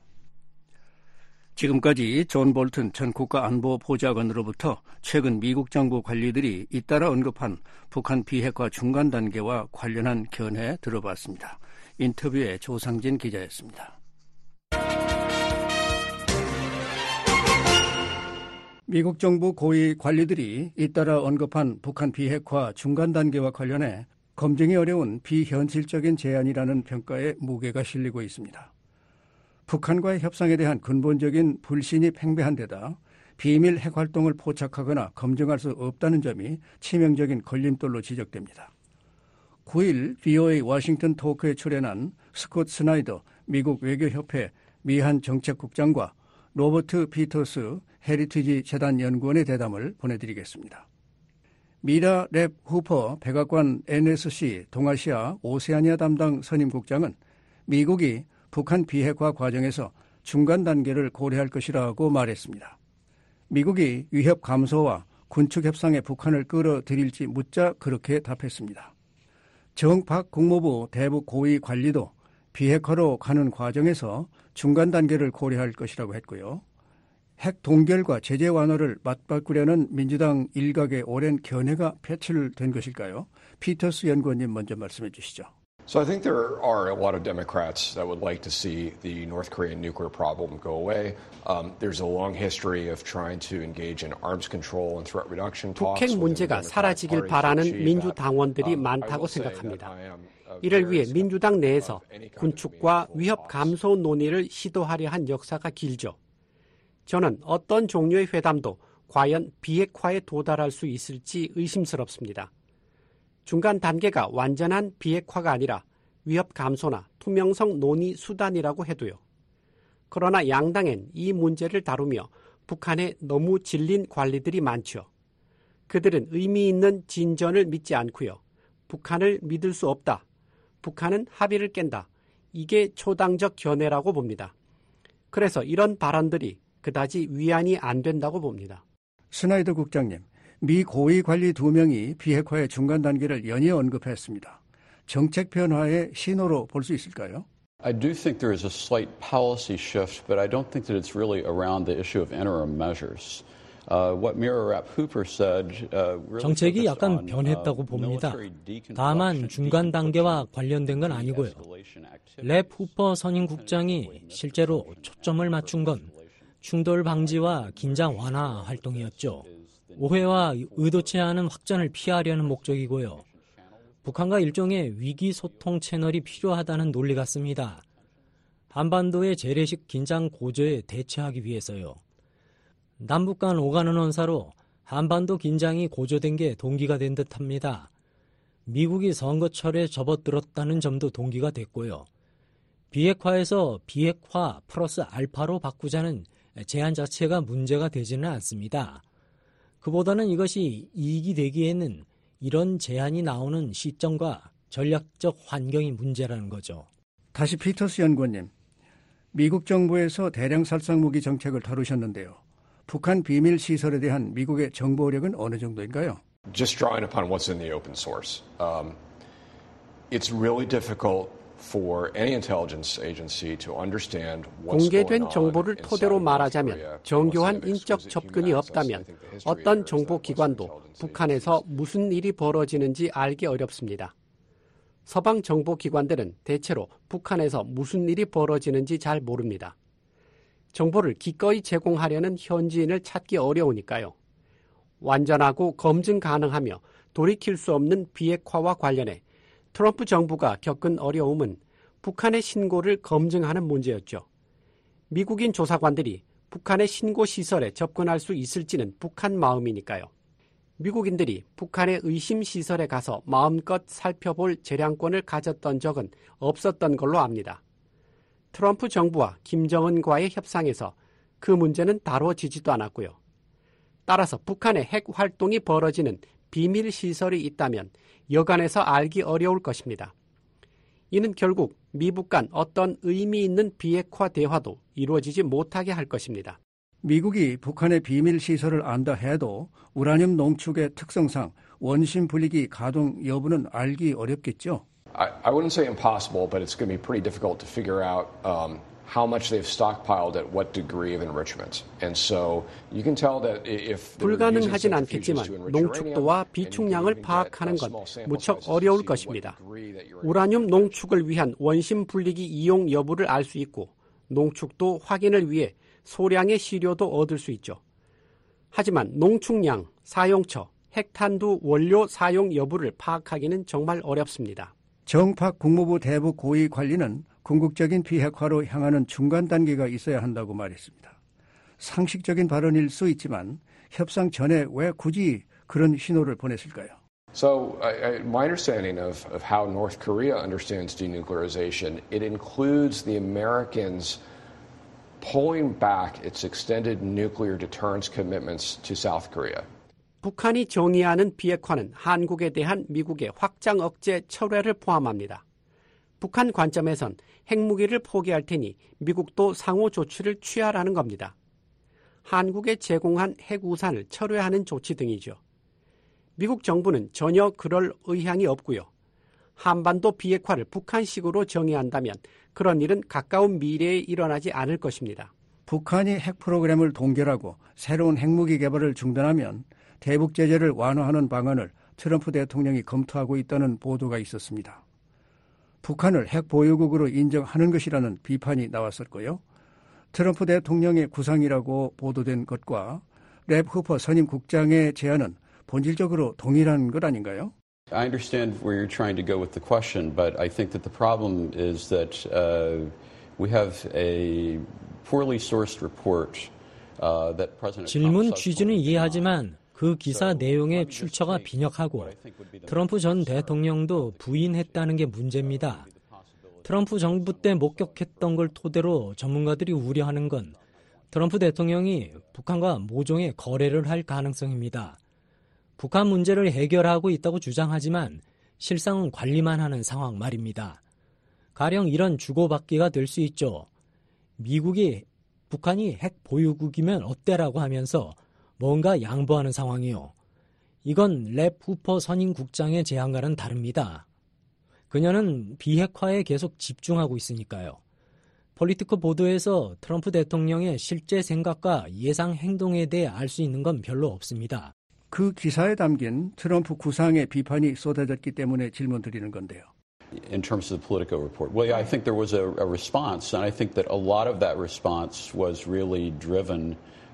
[SPEAKER 5] 지금까지 존 볼튼 전 국가안보보좌관으로부터 최근 미국 정부 관리들이 잇따라 언급한 북한 비핵화 중간 단계와 관련한 견해 들어봤습니다. 인터뷰에 조상진 기자였습니다. 미국 정부 고위 관리들이 잇따라 언급한 북한 비핵화 중간 단계와 관련해 검증이 어려운 비현실적인 제안이라는 평가에 무게가 실리고 있습니다. 북한과의 협상에 대한 근본적인 불신이 팽배한 데다 비밀 핵 활동을 포착하거나 검증할 수 없다는 점이 치명적인 걸림돌로 지적됩니다. 9일 VOA 워싱턴 토크에 출연한 스콧 스나이더 미국 외교협회 미한 정책국장과 로버트 피터스 헤리티지 재단 연구원의 대담을 보내드리겠습니다. 미라 랩 후퍼 백악관 NSC 동아시아 오세아니아 담당 선임국장은 미국이 북한 비핵화 과정에서 중간 단계를 고려할 것이라고 말했습니다. 미국이 위협 감소와 군축 협상에 북한을 끌어들일지 묻자 그렇게 답했습니다. 정박 국무부 대북 고위 관리도 비핵화로 가는 과정에서 중간 단계를 고려할 것이라고 했고요. 핵 동결과 제재 완화를 맞바꾸려는 민주당 일각의 오랜 견해가 표출된 것일까요? 피터스 연구원님 먼저 말씀해 주시죠.
[SPEAKER 16] So I think there are a lot of Democrats that would like to see the North Korean nuclear problem go away. There's a long history of trying to engage in arms control and threat reduction talks.
[SPEAKER 17] 북핵 문제가 사라지길 바라는 민주당원들이 많다고 생각합니다. 이를 위해 민주당 내에서 군축과 위협 감소 논의를 시도하려 한 역사가 길죠. 저는 어떤 종류의 회담도 과연 비핵화에 도달할 수 있을지 의심스럽습니다. 중간 단계가 완전한 비핵화가 아니라 위협 감소나 투명성 논의 수단이라고 해도요. 그러나 양당엔 이 문제를 다루며 북한에 너무 질린 관리들이 많죠. 그들은 의미 있는 진전을 믿지 않고요. 북한을 믿을 수 없다. 북한은 합의를 깬다. 이게 초당적 견해라고 봅니다. 그래서 이런 발언들이 그다지 위안이 안 된다고 봅니다.
[SPEAKER 5] 스나이더 국장님, 미 고위 관리 2명이 비핵화의 중간 단계를 연이어 언급했습니다. 정책 변화의 신호로 볼 수 있을까요?
[SPEAKER 18] I do think there is a slight policy shift, but I don't think that it's really around the issue of interim measures. What Mira Rapp Hooper said,
[SPEAKER 19] 정책이 약간 변했다고 봅니다. 다만 중간 단계와 관련된 건 아니고요. 랩 후퍼 선임국장이 실제로 초점을 맞춘 건 충돌 방지와 긴장 완화 활동이었죠. 오해와 의도치 않은 확전을 피하려는 목적이고요. 북한과 일종의 위기 소통 채널이 필요하다는 논리 같습니다. 한반도의 재래식 긴장 고조에 대처하기 위해서요. 남북 간 오가는 원사로 한반도 긴장이 고조된 게 동기가 된 듯합니다. 미국이 선거철에 접어들었다는 점도 동기가 됐고요. 비핵화에서 비핵화 플러스 알파로 바꾸자는 제안 자체가 문제가 되지는 않습니다. 그보다는 이것이 이익이 되기에는 이런 제안이 나오는 시점과 전략적 환경이 문제라는 거죠.
[SPEAKER 5] 다시 피터스 연구원님, 미국 정부에서 대량 살상 무기 정책을 다루셨는데요. 북한 비밀 시설에 대한 미국의 정보력은 어느 정도인가요?
[SPEAKER 16] Just drawing upon what's in the open source. It's really difficult for any intelligence agency to understand what's going
[SPEAKER 17] 공개된
[SPEAKER 16] on
[SPEAKER 17] 정보를
[SPEAKER 16] inside
[SPEAKER 17] 토대로
[SPEAKER 16] North
[SPEAKER 17] 말하자면
[SPEAKER 16] Korea.
[SPEAKER 17] 정교한 인적 접근이 없다면 어떤 정보기관도 북한에서 무슨 일이 벌어지는지 알기 어렵습니다. 서방 정보기관들은 대체로 북한에서 무슨 일이 벌어지는지 잘 모릅니다. 정보를 기꺼이 제공하려는 현지인을 찾기 어려우니까요. 완전하고 검증 가능하며 돌이킬 수 없는 비핵화와 관련해 트럼프 정부가 겪은 어려움은 북한의 신고를 검증하는 문제였죠. 미국인 조사관들이 북한의 신고 시설에 접근할 수 있을지는 북한 마음이니까요. 미국인들이 북한의 의심 시설에 가서 마음껏 살펴볼 재량권을 가졌던 적은 없었던 걸로 압니다. 트럼프 정부와 김정은과의 협상에서 그 문제는 다뤄지지도 않았고요. 따라서 북한의 핵 활동이 벌어지는 비밀 시설이 있다면 여간해서 알기 어려울 것입니다. 이는 결국 미북 간 어떤 의미 있는 비핵화 대화도 이루어지지 못하게 할 것입니다.
[SPEAKER 5] 미국이 북한의 비밀 시설을 안다 해도 우라늄 농축의 특성상 원심 분리기 가동 여부는 알기 어렵겠죠.
[SPEAKER 16] I wouldn't say impossible, but it's going to be pretty difficult to figure out how much they've stockpiled at what degree of enrichment. And so you can tell that if
[SPEAKER 17] 불가능하진 않겠지만 농축도와 비축량을 파악하는 건 무척 어려울 것입니다. 우라늄 농축을 위한 원심 분리기 이용 여부를 알 수 있고 농축도 확인을 위해 소량의 시료도 얻을 수 있죠. 하지만 농축량, 사용처, 핵탄두 원료 사용 여부를 파악하기는 정말 어렵습니다.
[SPEAKER 5] 정팍 국무부 대북 고위 관리는 궁극적인 비핵화로 향하는 중간 단계가 있어야 한다고 말했습니다. 상식적인 발언일 수 있지만 협상 전에 왜 굳이 그런 신호를 보냈을까요?
[SPEAKER 16] So my understanding of how North Korea understands denuclearization, it includes the Americans pulling back its extended nuclear deterrence commitments to South Korea.
[SPEAKER 17] 북한이 정의하는 비핵화는 한국에 대한 미국의 확장 억제 철회를 포함합니다. 북한 관점에선 핵무기를 포기할 테니 미국도 상호 조치를 취하라는 겁니다. 한국에 제공한 핵우산을 철회하는 조치 등이죠. 미국 정부는 전혀 그럴 의향이 없고요. 한반도 비핵화를 북한식으로 정의한다면 그런 일은 가까운 미래에 일어나지 않을 것입니다.
[SPEAKER 5] 북한이 핵 프로그램을 동결하고 새로운 핵무기 개발을 중단하면 대북 제재를 완화하는 방안을 트럼프 대통령이 검토하고 있다는 보도가 있었습니다. 북한을 핵 보유국으로 인정하는 것이라는 비판이 나왔었고요. 트럼프 대통령의 구상이라고 보도된 것과 랩 후퍼 선임 국장의 제안은 본질적으로 동일한 것 아닌가요?
[SPEAKER 18] I understand where you're trying to go with the question, but I think that the problem is that we have a poorly sourced report that President
[SPEAKER 19] 질문 취지는 이해하지만 그 기사 내용의 출처가 빈약하고 트럼프 전 대통령도 부인했다는 게 문제입니다. 트럼프 정부 때 목격했던 걸 토대로 전문가들이 우려하는 건 트럼프 대통령이 북한과 모종의 거래를 할 가능성입니다. 북한 문제를 해결하고 있다고 주장하지만 실상은 관리만 하는 상황 말입니다. 가령 이런 주고받기가 될 수 있죠. 미국이 북한이 핵 보유국이면 어때라고 하면서 뭔가 양보하는 상황이요. 이건 랩 후퍼 선임 국장의 제안과는 다릅니다. 그녀는 비핵화에 계속 집중하고 있으니까요. 폴리티코 보도에서 트럼프 대통령의 실제 생각과 예상 행동에 대해 알 수 있는 건 별로 없습니다.
[SPEAKER 5] 그 기사에 담긴 트럼프 구상의 비판이 쏟아졌기 때문에 질문 드리는 건데요.
[SPEAKER 18] In terms of the Politico report, well, I think there was a response, and I think that a lot of that response was really driven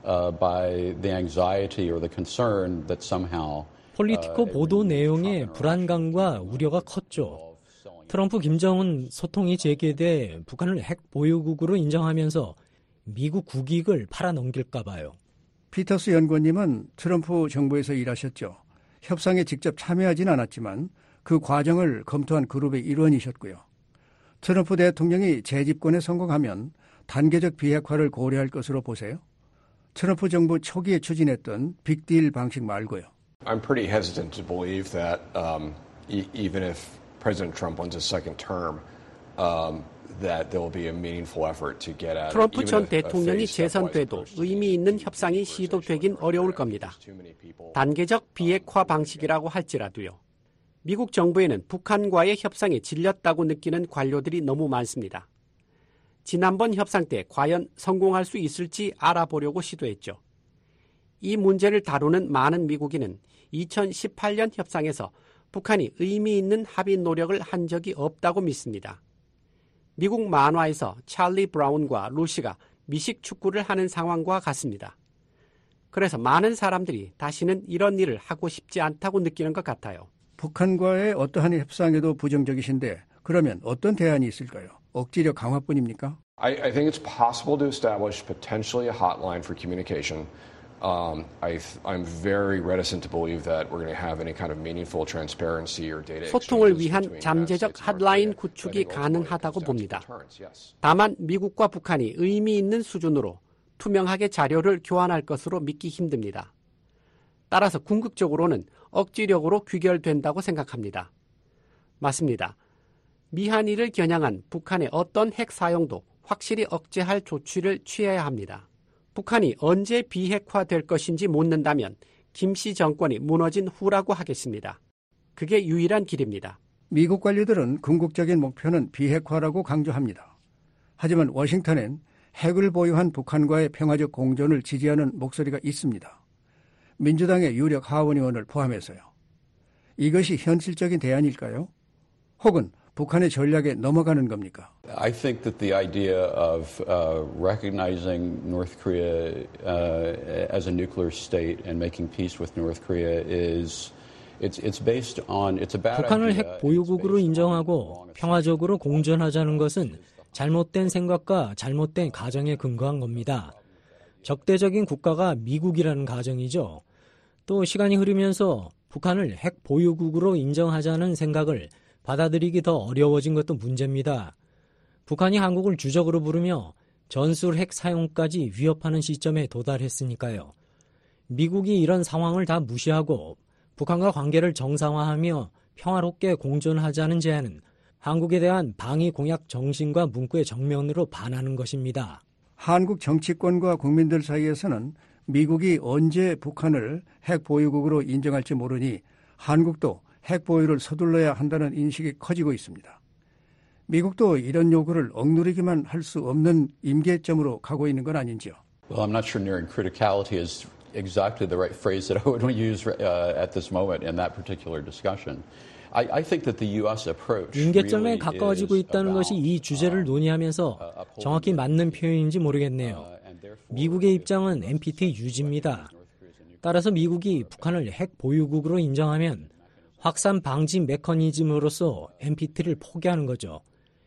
[SPEAKER 18] by the anxiety or the concern that somehow
[SPEAKER 19] 폴리티코 보도 내용의 불안감과 우려가 컸죠. 트럼프 김정은 소통이 재개돼 북한을 핵 보유국으로 인정하면서 미국 국익을 팔아넘길까 봐요.
[SPEAKER 5] 피터스 연구원님은 트럼프 정부에서 일하셨죠. 협상에 직접 참여하진 않았지만 그 과정을 검토한 그룹의 일원이셨고요. 트럼프 대통령이 재집권에 성공하면 단계적 비핵화를 고려할 것으로 보세요? 트럼프 정부 초기에 추진했던 빅딜 방식 말고요.
[SPEAKER 16] I'm pretty hesitant to believe that even if President Trump wins a second term, that there will be a meaningful effort to get at.
[SPEAKER 17] 트럼프 전 대통령이 재선돼도 의미 있는 협상이 시도되긴 어려울 겁니다. 단계적 비핵화 방식이라고 할지라도요. 미국 정부에는 북한과의 협상에 질렸다고 느끼는 관료들이 너무 많습니다. 지난번 협상 때 과연 성공할 수 있을지 알아보려고 시도했죠. 이 문제를 다루는 많은 미국인은 2018년 협상에서 북한이 의미 있는 합의 노력을 한 적이 없다고 믿습니다. 미국 만화에서 찰리 브라운과 루시가 미식 축구를 하는 상황과 같습니다. 그래서 많은 사람들이 다시는 이런 일을 하고 싶지 않다고 느끼는 것 같아요.
[SPEAKER 5] 북한과의 어떠한 협상에도 부정적이신데 그러면 어떤 대안이 있을까요? 억지력 강화뿐입니까?
[SPEAKER 16] I think it's possible to establish potentially a hotline for communication. I'm very reticent to believe that we're going to have any kind of meaningful transparency or data.
[SPEAKER 17] 소통을 위한 잠재적 핫라인 구축이 가능하다고 봅니다. 다만 미국과 북한이 의미 있는 수준으로 투명하게 자료를 교환할 것으로 믿기 힘듭니다. 따라서 궁극적으로는 억지력으로 귀결된다고 생각합니다. 맞습니다. 미한일을 겨냥한 북한의 어떤 핵 사용도 확실히 억제할 조치를 취해야 합니다. 북한이 언제 비핵화될 것인지 묻는다면 김씨 정권이 무너진 후라고 하겠습니다. 그게 유일한 길입니다.
[SPEAKER 5] 미국 관리들은 궁극적인 목표는 비핵화라고 강조합니다. 하지만 워싱턴엔 핵을 보유한 북한과의 평화적 공존을 지지하는 목소리가 있습니다. 민주당의 유력 하원 의원을 포함해서요. 이것이 현실적인 대안일까요? 혹은 북한의 전략에 넘어가는 겁니까?
[SPEAKER 18] I think that the idea of recognizing North Korea as a nuclear state and making peace with North Korea is it's based on it's a bad
[SPEAKER 19] 북한을 핵 보유국으로 인정하고 평화적으로 공존하자는 것은 잘못된 생각과 잘못된 가정에 근거한 겁니다. 적대적인 국가가 미국이라는 가정이죠. 또 시간이 흐르면서 북한을 핵 보유국으로 인정하자는 생각을 받아들이기 더 어려워진 것도 문제입니다. 북한이 한국을 주적으로 부르며 전술 핵 사용까지 위협하는 시점에 도달했으니까요. 미국이 이런 상황을 다 무시하고 북한과 관계를 정상화하며 평화롭게 공존하자는 제안은 한국에 대한 방위 공약 정신과 문구의 정면으로 반하는 것입니다.
[SPEAKER 5] 한국 정치권과 국민들 사이에서는 미국이 언제 북한을 핵 보유국으로 인정할지 모르니 한국도 핵 보유를 서둘러야 한다는 인식이 커지고 있습니다. 미국도 이런 요구를 억누르기만 할 수 없는 임계점으로 가고 있는 건 아닌지요?
[SPEAKER 18] Well, I'm not sure nearing criticality is exactly the right phrase that I would use at this moment in that particular discussion. I think that the U.S. approach
[SPEAKER 19] 임계점에 가까워지고 있다는 것이 이 주제를 논의하면서 정확히 맞는 표현인지 모르겠네요. 미국의 입장은 NPT 유지입니다. 따라서 미국이 북한을 핵 보유국으로 인정하면 확산 방지 메커니즘으로서 NPT를 포기하는 거죠.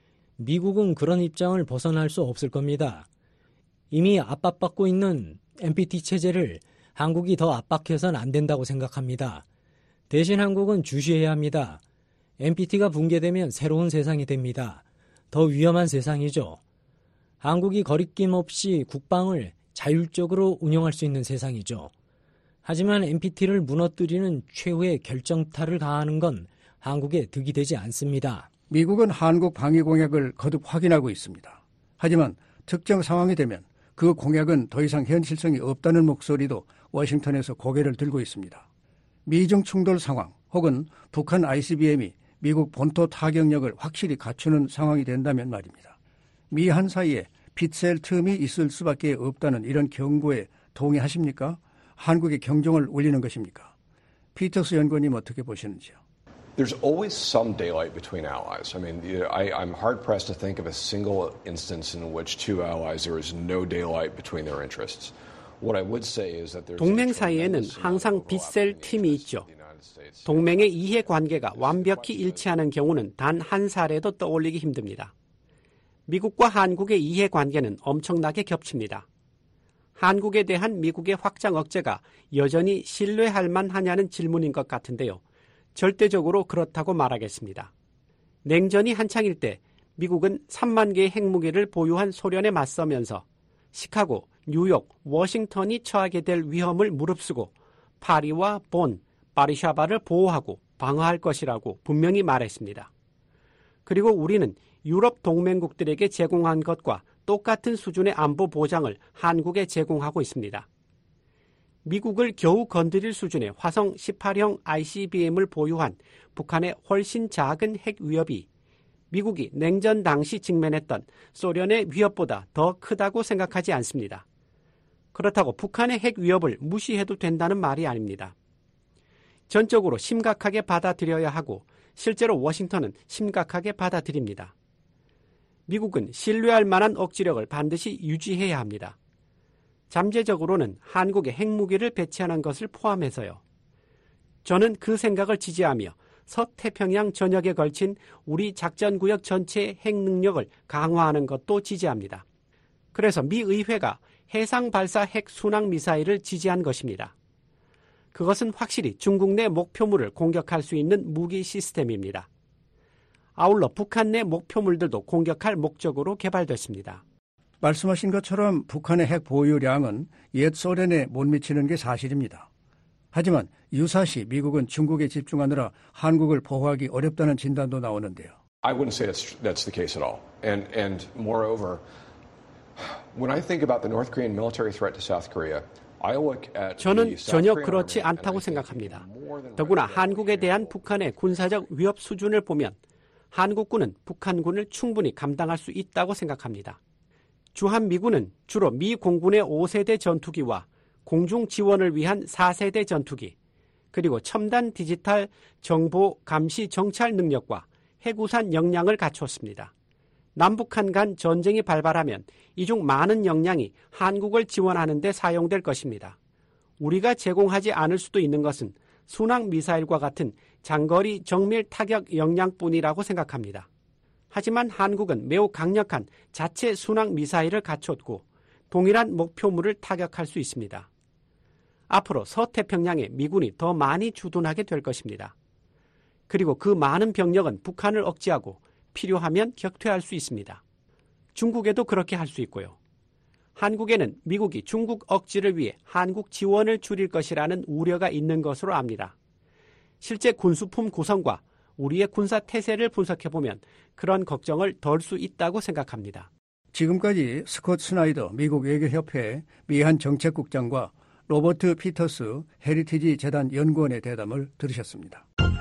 [SPEAKER 19] 미국은 그런 입장을 벗어날 수 없을 겁니다. 이미 압박받고 있는 NPT 체제를 한국이 더 압박해서는 안 된다고 생각합니다. 대신 한국은 주시해야 합니다. NPT가 붕괴되면 새로운 세상이 됩니다. 더 위험한 세상이죠. 한국이 거리낌 없이 국방을 자율적으로 운영할 수 있는 세상이죠. 하지만 NPT를 무너뜨리는 최후의 결정타를 가하는 건 한국에 득이 되지 않습니다.
[SPEAKER 5] 미국은 한국 방위 공약을 거듭 확인하고 있습니다. 하지만 특정 상황이 되면 그 공약은 더 이상 현실성이 없다는 목소리도 워싱턴에서 고개를 들고 있습니다. 미중 충돌 상황 혹은 북한 ICBM이 미국 본토 타격력을 확실히 갖추는 상황이 된다면 말입니다. 미한 사이에 빗셀 틈이 있을 수밖에 없다는 이런 경고에 동의하십니까? 한국의 경종을 울리는 것입니까? 피터스 연구원님 어떻게 보시는지요?
[SPEAKER 16] There's always some daylight between allies. I mean, I'm hard-pressed to think of a single instance in which two allies there is no daylight between their interests. What I would say is that there's
[SPEAKER 17] 동맹 사이에는 항상 빗셀 팀이 있죠. 동맹의 이해관계가 완벽히 일치하는 경우는 단 한 사례도 떠올리기 힘듭니다. 미국과 한국의 이해관계는 엄청나게 겹칩니다. 한국에 대한 미국의 확장 억제가 여전히 신뢰할 만하냐는 질문인 것 같은데요. 절대적으로 그렇다고 말하겠습니다. 냉전이 한창일 때 미국은 3만 개의 핵무기를 보유한 소련에 맞서면서 시카고, 뉴욕, 워싱턴이 처하게 될 위험을 무릅쓰고 파리와 본, 바르샤바를 보호하고 방어할 것이라고 분명히 말했습니다. 그리고 우리는 유럽 동맹국들에게 제공한 것과 똑같은 수준의 안보 보장을 한국에 제공하고 있습니다. 미국을 겨우 건드릴 수준의 화성 18형 ICBM을 보유한 북한의 훨씬 작은 핵 위협이 미국이 냉전 당시 직면했던 소련의 위협보다 더 크다고 생각하지 않습니다. 그렇다고 북한의 핵 위협을 무시해도 된다는 말이 아닙니다. 전적으로 심각하게 받아들여야 하고 실제로 워싱턴은 심각하게 받아들입니다. 미국은 신뢰할 만한 억지력을 반드시 유지해야 합니다. 잠재적으로는 한국에 핵무기를 배치하는 것을 포함해서요. 저는 그 생각을 지지하며 서태평양 전역에 걸친 우리 작전구역 전체의 핵 능력을 강화하는 것도 지지합니다. 그래서 미 의회가 해상 발사 핵 순항 미사일을 지지한 것입니다. 그것은 확실히 중국 내 목표물을 공격할 수 있는 무기 시스템입니다. 아울러 북한 내 목표물들도 공격할 목적으로 개발됐습니다.
[SPEAKER 5] 말씀하신 것처럼 북한의 핵 보유량은 옛 소련에 못 미치는 게 사실입니다. 하지만 유사시 미국은 중국에 집중하느라 한국을 보호하기 어렵다는 진단도 나오는데요.
[SPEAKER 16] I wouldn't say that's the case at all. And moreover, when I think about the North Korean military threat to South Korea,
[SPEAKER 17] 저는 전혀 그렇지 않다고 생각합니다. 더구나 한국에 대한 북한의 군사적 위협 수준을 보면 한국군은 북한군을 충분히 감당할 수 있다고 생각합니다. 주한미군은 주로 미 공군의 5세대 전투기와 공중 지원을 위한 4세대 전투기, 그리고 첨단 디지털 정보 감시 정찰 능력과 해구산 역량을 갖췄습니다. 남북한 간 전쟁이 발발하면 이 중 많은 역량이 한국을 지원하는 데 사용될 것입니다. 우리가 제공하지 않을 수도 있는 것은 순항 미사일과 같은 장거리 정밀 타격 역량뿐이라고 생각합니다. 하지만 한국은 매우 강력한 자체 순항 미사일을 갖췄고 동일한 목표물을 타격할 수 있습니다. 앞으로 서태평양에 미군이 더 많이 주둔하게 될 것입니다. 그리고 그 많은 병력은 북한을 억제하고 필요하면 격퇴할 수 있습니다. 중국에도 그렇게 할 수 있고요. 한국에는 미국이 중국 억지를 위해 한국 지원을 줄일 것이라는 우려가 있는 것으로 압니다. 실제 군수품 구성과 우리의 군사 태세를 분석해보면 그런 걱정을 덜 수 있다고 생각합니다.
[SPEAKER 5] 지금까지 스콧 스나이더 미국 외교협회 미한 정책국장과 로버트 피터스 헤리티지 재단 연구원의 대담을 들으셨습니다.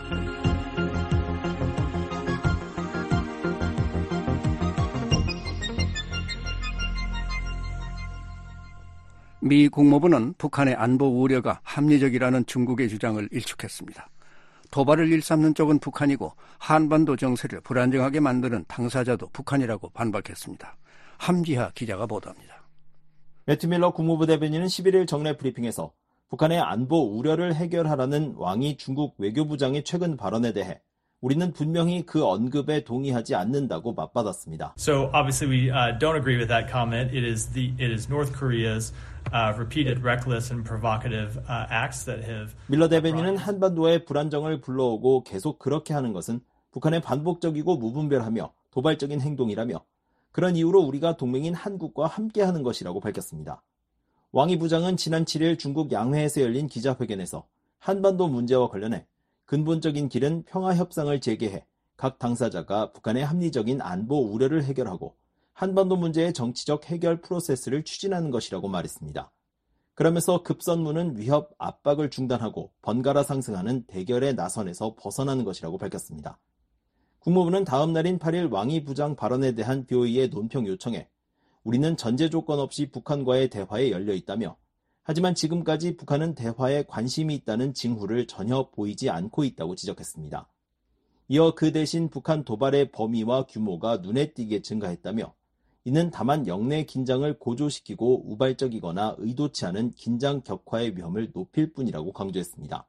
[SPEAKER 5] 미 국무부는 북한의 안보 우려가 합리적이라는 중국의 주장을 일축했습니다. 도발을 일삼는 쪽은 북한이고 한반도 정세를 불안정하게 만드는 당사자도 북한이라고 반박했습니다. 함지하 기자가 보도합니다.
[SPEAKER 12] 매튜 밀러 국무부 대변인은 11일 정례 브리핑에서 북한의 안보 우려를 해결하라는 왕이 중국 외교부장의 최근 발언에 대해 우리는 분명히 그 언급에 동의하지 않는다고 맞받았습니다.
[SPEAKER 20] So obviously we don't agree with that comment. It is North Korea's repeated reckless and provocative acts that have.
[SPEAKER 12] 밀러 대변인은 한반도의 불안정을 불러오고 계속 그렇게 하는 것은 북한의 반복적이고 무분별하며 도발적인 행동이라며 그런 이유로 우리가 동맹인 한국과 함께하는 것이라고 밝혔습니다. 왕이 부장은 지난 7일 중국 양회에서 열린 기자회견에서 한반도 문제와 관련해 근본적인 길은 평화협상을 재개해 각 당사자가 북한의 합리적인 안보 우려를 해결하고 한반도 문제의 정치적 해결 프로세스를 추진하는 것이라고 말했습니다. 그러면서 급선무는 위협, 압박을 중단하고 번갈아 상승하는 대결의 나선에서 벗어나는 것이라고 밝혔습니다. 국무부는 다음 날인 8일 왕이 부장 발언에 대한 BOE의 논평 요청에 우리는 전제 조건 없이 북한과의 대화에 열려 있다며 하지만 지금까지 북한은 대화에 관심이 있다는 징후를 전혀 보이지 않고 있다고 지적했습니다. 이어 그 대신 북한 도발의 범위와 규모가 눈에 띄게 증가했다며 이는 다만 영내 긴장을 고조시키고 우발적이거나 의도치 않은 긴장 격화의 위험을 높일 뿐이라고 강조했습니다.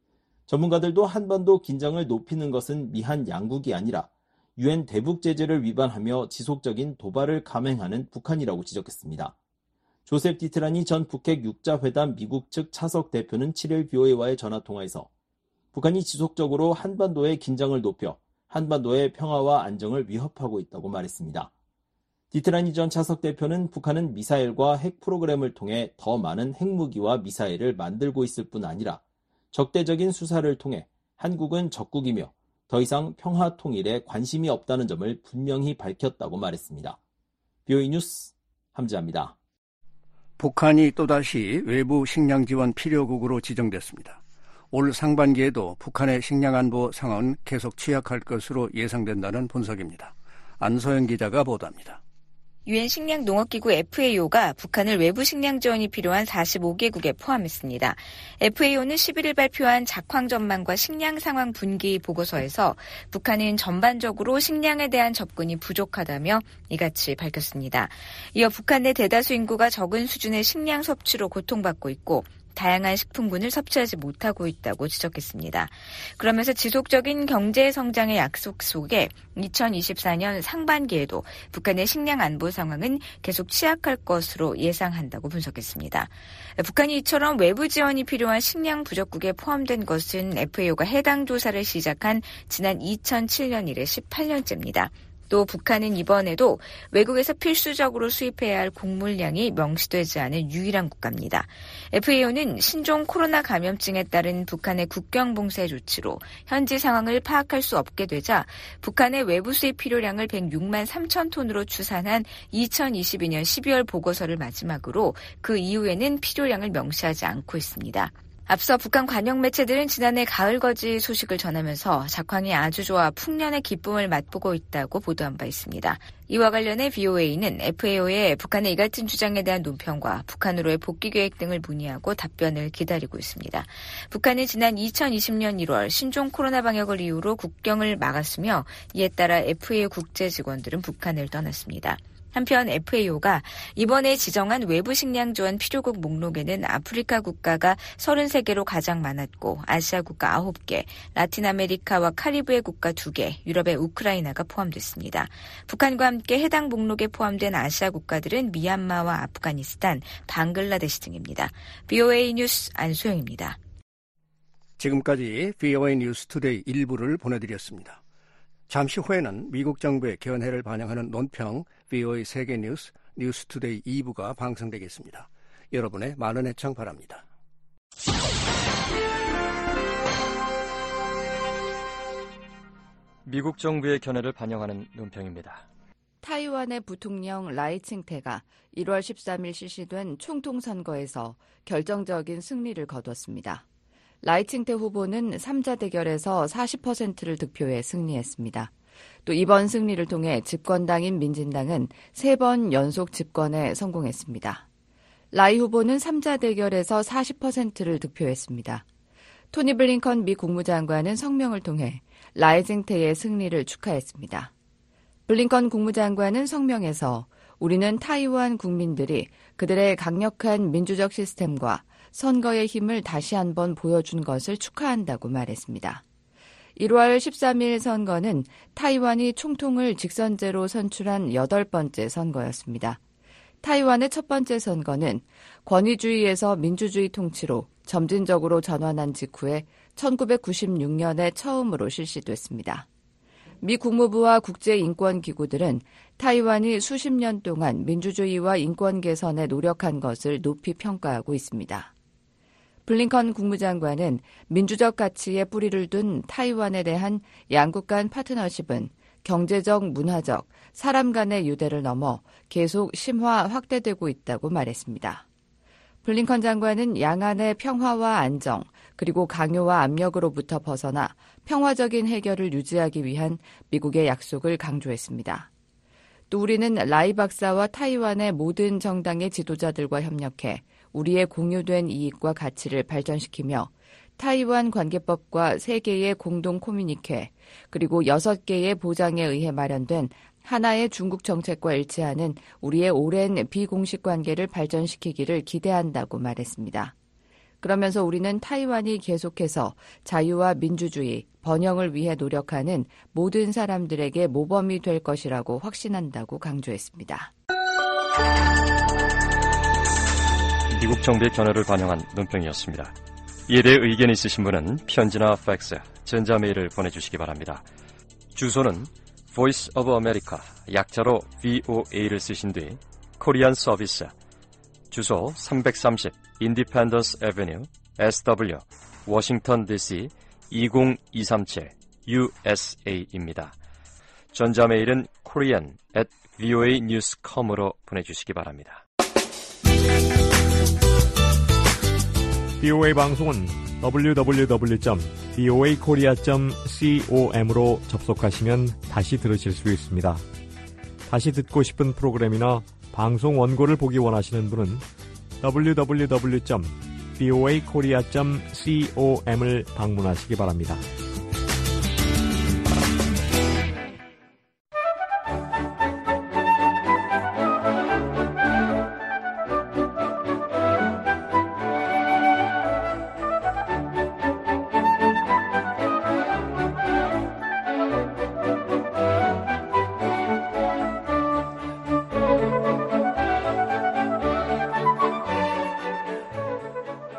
[SPEAKER 12] 전문가들도 한반도 긴장을 높이는 것은 미한 양국이 아니라 유엔 대북 제재를 위반하며 지속적인 도발을 감행하는 북한이라고 지적했습니다. 조셉 디트라니 전 북핵 육자회담 미국 측 차석 대표는 7일 BOA와의 전화통화에서 북한이 지속적으로 한반도의 긴장을 높여 한반도의 평화와 안정을 위협하고 있다고 말했습니다. 디트라니 전 차석 대표는 북한은 미사일과 핵 프로그램을 통해 더 많은 핵무기와 미사일을 만들고 있을 뿐 아니라 적대적인 수사를 통해 한국은 적국이며 더 이상 평화 통일에 관심이 없다는 점을 분명히 밝혔다고 말했습니다. BOE 뉴스 함지아입니다.
[SPEAKER 5] 북한이 또다시 외부 식량 지원 필요국으로 지정됐습니다. 올 상반기에도 북한의 식량 안보 상황은 계속 취약할 것으로 예상된다는 분석입니다. 안소영 기자가 보도합니다.
[SPEAKER 21] 유엔 식량농업기구 FAO가 북한을 외부 식량 지원이 필요한 45개국에 포함했습니다. FAO는 11일 발표한 작황 전망과 식량 상황 분기 보고서에서 북한은 전반적으로 식량에 대한 접근이 부족하다며 이같이 밝혔습니다. 이어 북한 내 대다수 인구가 적은 수준의 식량 섭취로 고통받고 있고 다양한 식품군을 섭취하지 못하고 있다고 지적했습니다. 그러면서 지속적인 경제 성장의 약속 속에 2024년 상반기에도 북한의 식량 안보 상황은 계속 취약할 것으로 예상한다고 분석했습니다. 북한이 이처럼 외부 지원이 필요한 식량 부족국에 포함된 것은 FAO가 해당 조사를 시작한 지난 2007년 이래 18년째입니다. 또 북한은 이번에도 외국에서 필수적으로 수입해야 할 곡물량이 명시되지 않은 유일한 국가입니다. FAO는 신종 코로나 감염증에 따른 북한의 국경 봉쇄 조치로 현지 상황을 파악할 수 없게 되자 북한의 외부 수입 필요량을 106만 3천 톤으로 추산한 2022년 12월 보고서를 마지막으로 그 이후에는 필요량을 명시하지 않고 있습니다. 앞서 북한 관영 매체들은 지난해 가을 거지 소식을 전하면서 작황이 아주 좋아 풍년의 기쁨을 맛보고 있다고 보도한 바 있습니다. 이와 관련해 VOA는 FAO의 북한의 이 같은 주장에 대한 논평과 북한으로의 복귀 계획 등을 문의하고 답변을 기다리고 있습니다. 북한은 지난 2020년 1월 신종 코로나 방역을 이유로 국경을 막았으며 이에 따라 FAO 국제 직원들은 북한을 떠났습니다. 한편 FAO가 이번에 지정한 외부 식량 지원 필요국 목록에는 아프리카 국가가 33개로 가장 많았고 아시아 국가 9개, 라틴 아메리카와 카리브해 국가 2개, 유럽의 우크라이나가 포함됐습니다. 북한과 함께 해당 목록에 포함된 아시아 국가들은 미얀마와 아프가니스탄, 방글라데시 등입니다. VOA 뉴스 안소영입니다.
[SPEAKER 5] 지금까지 VOA 뉴스 투데이 1부를 보내드렸습니다. 잠시 후에는 미국 정부의 견해를 반영하는 논평 VOA 세계뉴스 뉴스투데이 2부가 방송되겠습니다. 여러분의 많은 애청 바랍니다.
[SPEAKER 22] 미국 정부의 견해를 반영하는 논평입니다.
[SPEAKER 23] 타이완의 부통령 라이칭태가 1월 13일 실시된 총통선거에서 결정적인 승리를 거뒀습니다. 라이칭태 후보는 3자 대결에서 40%를 득표해 승리했습니다. 또 이번 승리를 통해 집권당인 민진당은 3번 연속 집권에 성공했습니다. 라이 후보는 3자 대결에서 40%를 득표했습니다. 토니 블링컨 미 국무장관은 성명을 통해 라이칭태의 승리를 축하했습니다. 블링컨 국무장관은 성명에서 우리는 타이완 국민들이 그들의 강력한 민주적 시스템과 선거의 힘을 다시 한번 보여준 것을 축하한다고 말했습니다. 1월 13일 선거는 타이완이 총통을 직선제로 선출한 8번째 선거였습니다. 타이완의 첫 번째 선거는 권위주의에서 민주주의 통치로 점진적으로 전환한 직후에 1996년에 처음으로 실시됐습니다. 미 국무부와 국제인권기구들은 타이완이 수십 년 동안 민주주의와 인권 개선에 노력한 것을 높이 평가하고 있습니다. 블링컨 국무장관은 민주적 가치에 뿌리를 둔 타이완에 대한 양국 간 파트너십은 경제적, 문화적, 사람 간의 유대를 넘어 계속 심화, 확대되고 있다고 말했습니다. 블링컨 장관은 양안의 평화와 안정, 그리고 강요와 압력으로부터 벗어나 평화적인 해결을 유지하기 위한 미국의 약속을 강조했습니다. 또 우리는 라이 박사와 타이완의 모든 정당의 지도자들과 협력해 우리의 공유된 이익과 가치를 발전시키며 타이완 관계법과 3개의 공동 커뮤니케 그리고 6개의 보장에 의해 마련된 하나의 중국 정책과 일치하는 우리의 오랜 비공식 관계를 발전시키기를 기대한다고 말했습니다. 그러면서 우리는 타이완이 계속해서 자유와 민주주의, 번영을 위해 노력하는 모든 사람들에게 모범이 될 것이라고 확신한다고 강조했습니다.
[SPEAKER 22] 미국 정부의 견해를 반영한 논평이었습니다. 이에 대해 의견이 있으신 분은 편지나 팩스, 전자메일을 보내주시기 바랍니다. 주소는 Voice of America, 약자로 VOA를 쓰신 뒤 코리안 서비스, 주소 330 Independence Avenue, SW, 워싱턴 DC 20237 USA입니다. 전자메일은 korean@voanews.com으로 보내주시기 바랍니다.
[SPEAKER 24] VOA 방송은 www.voakorea.com으로 접속하시면 다시 들으실 수 있습니다. 다시 듣고 싶은 프로그램이나 방송 원고를 보기 원하시는 분은 www.voakorea.com을 방문하시기 바랍니다.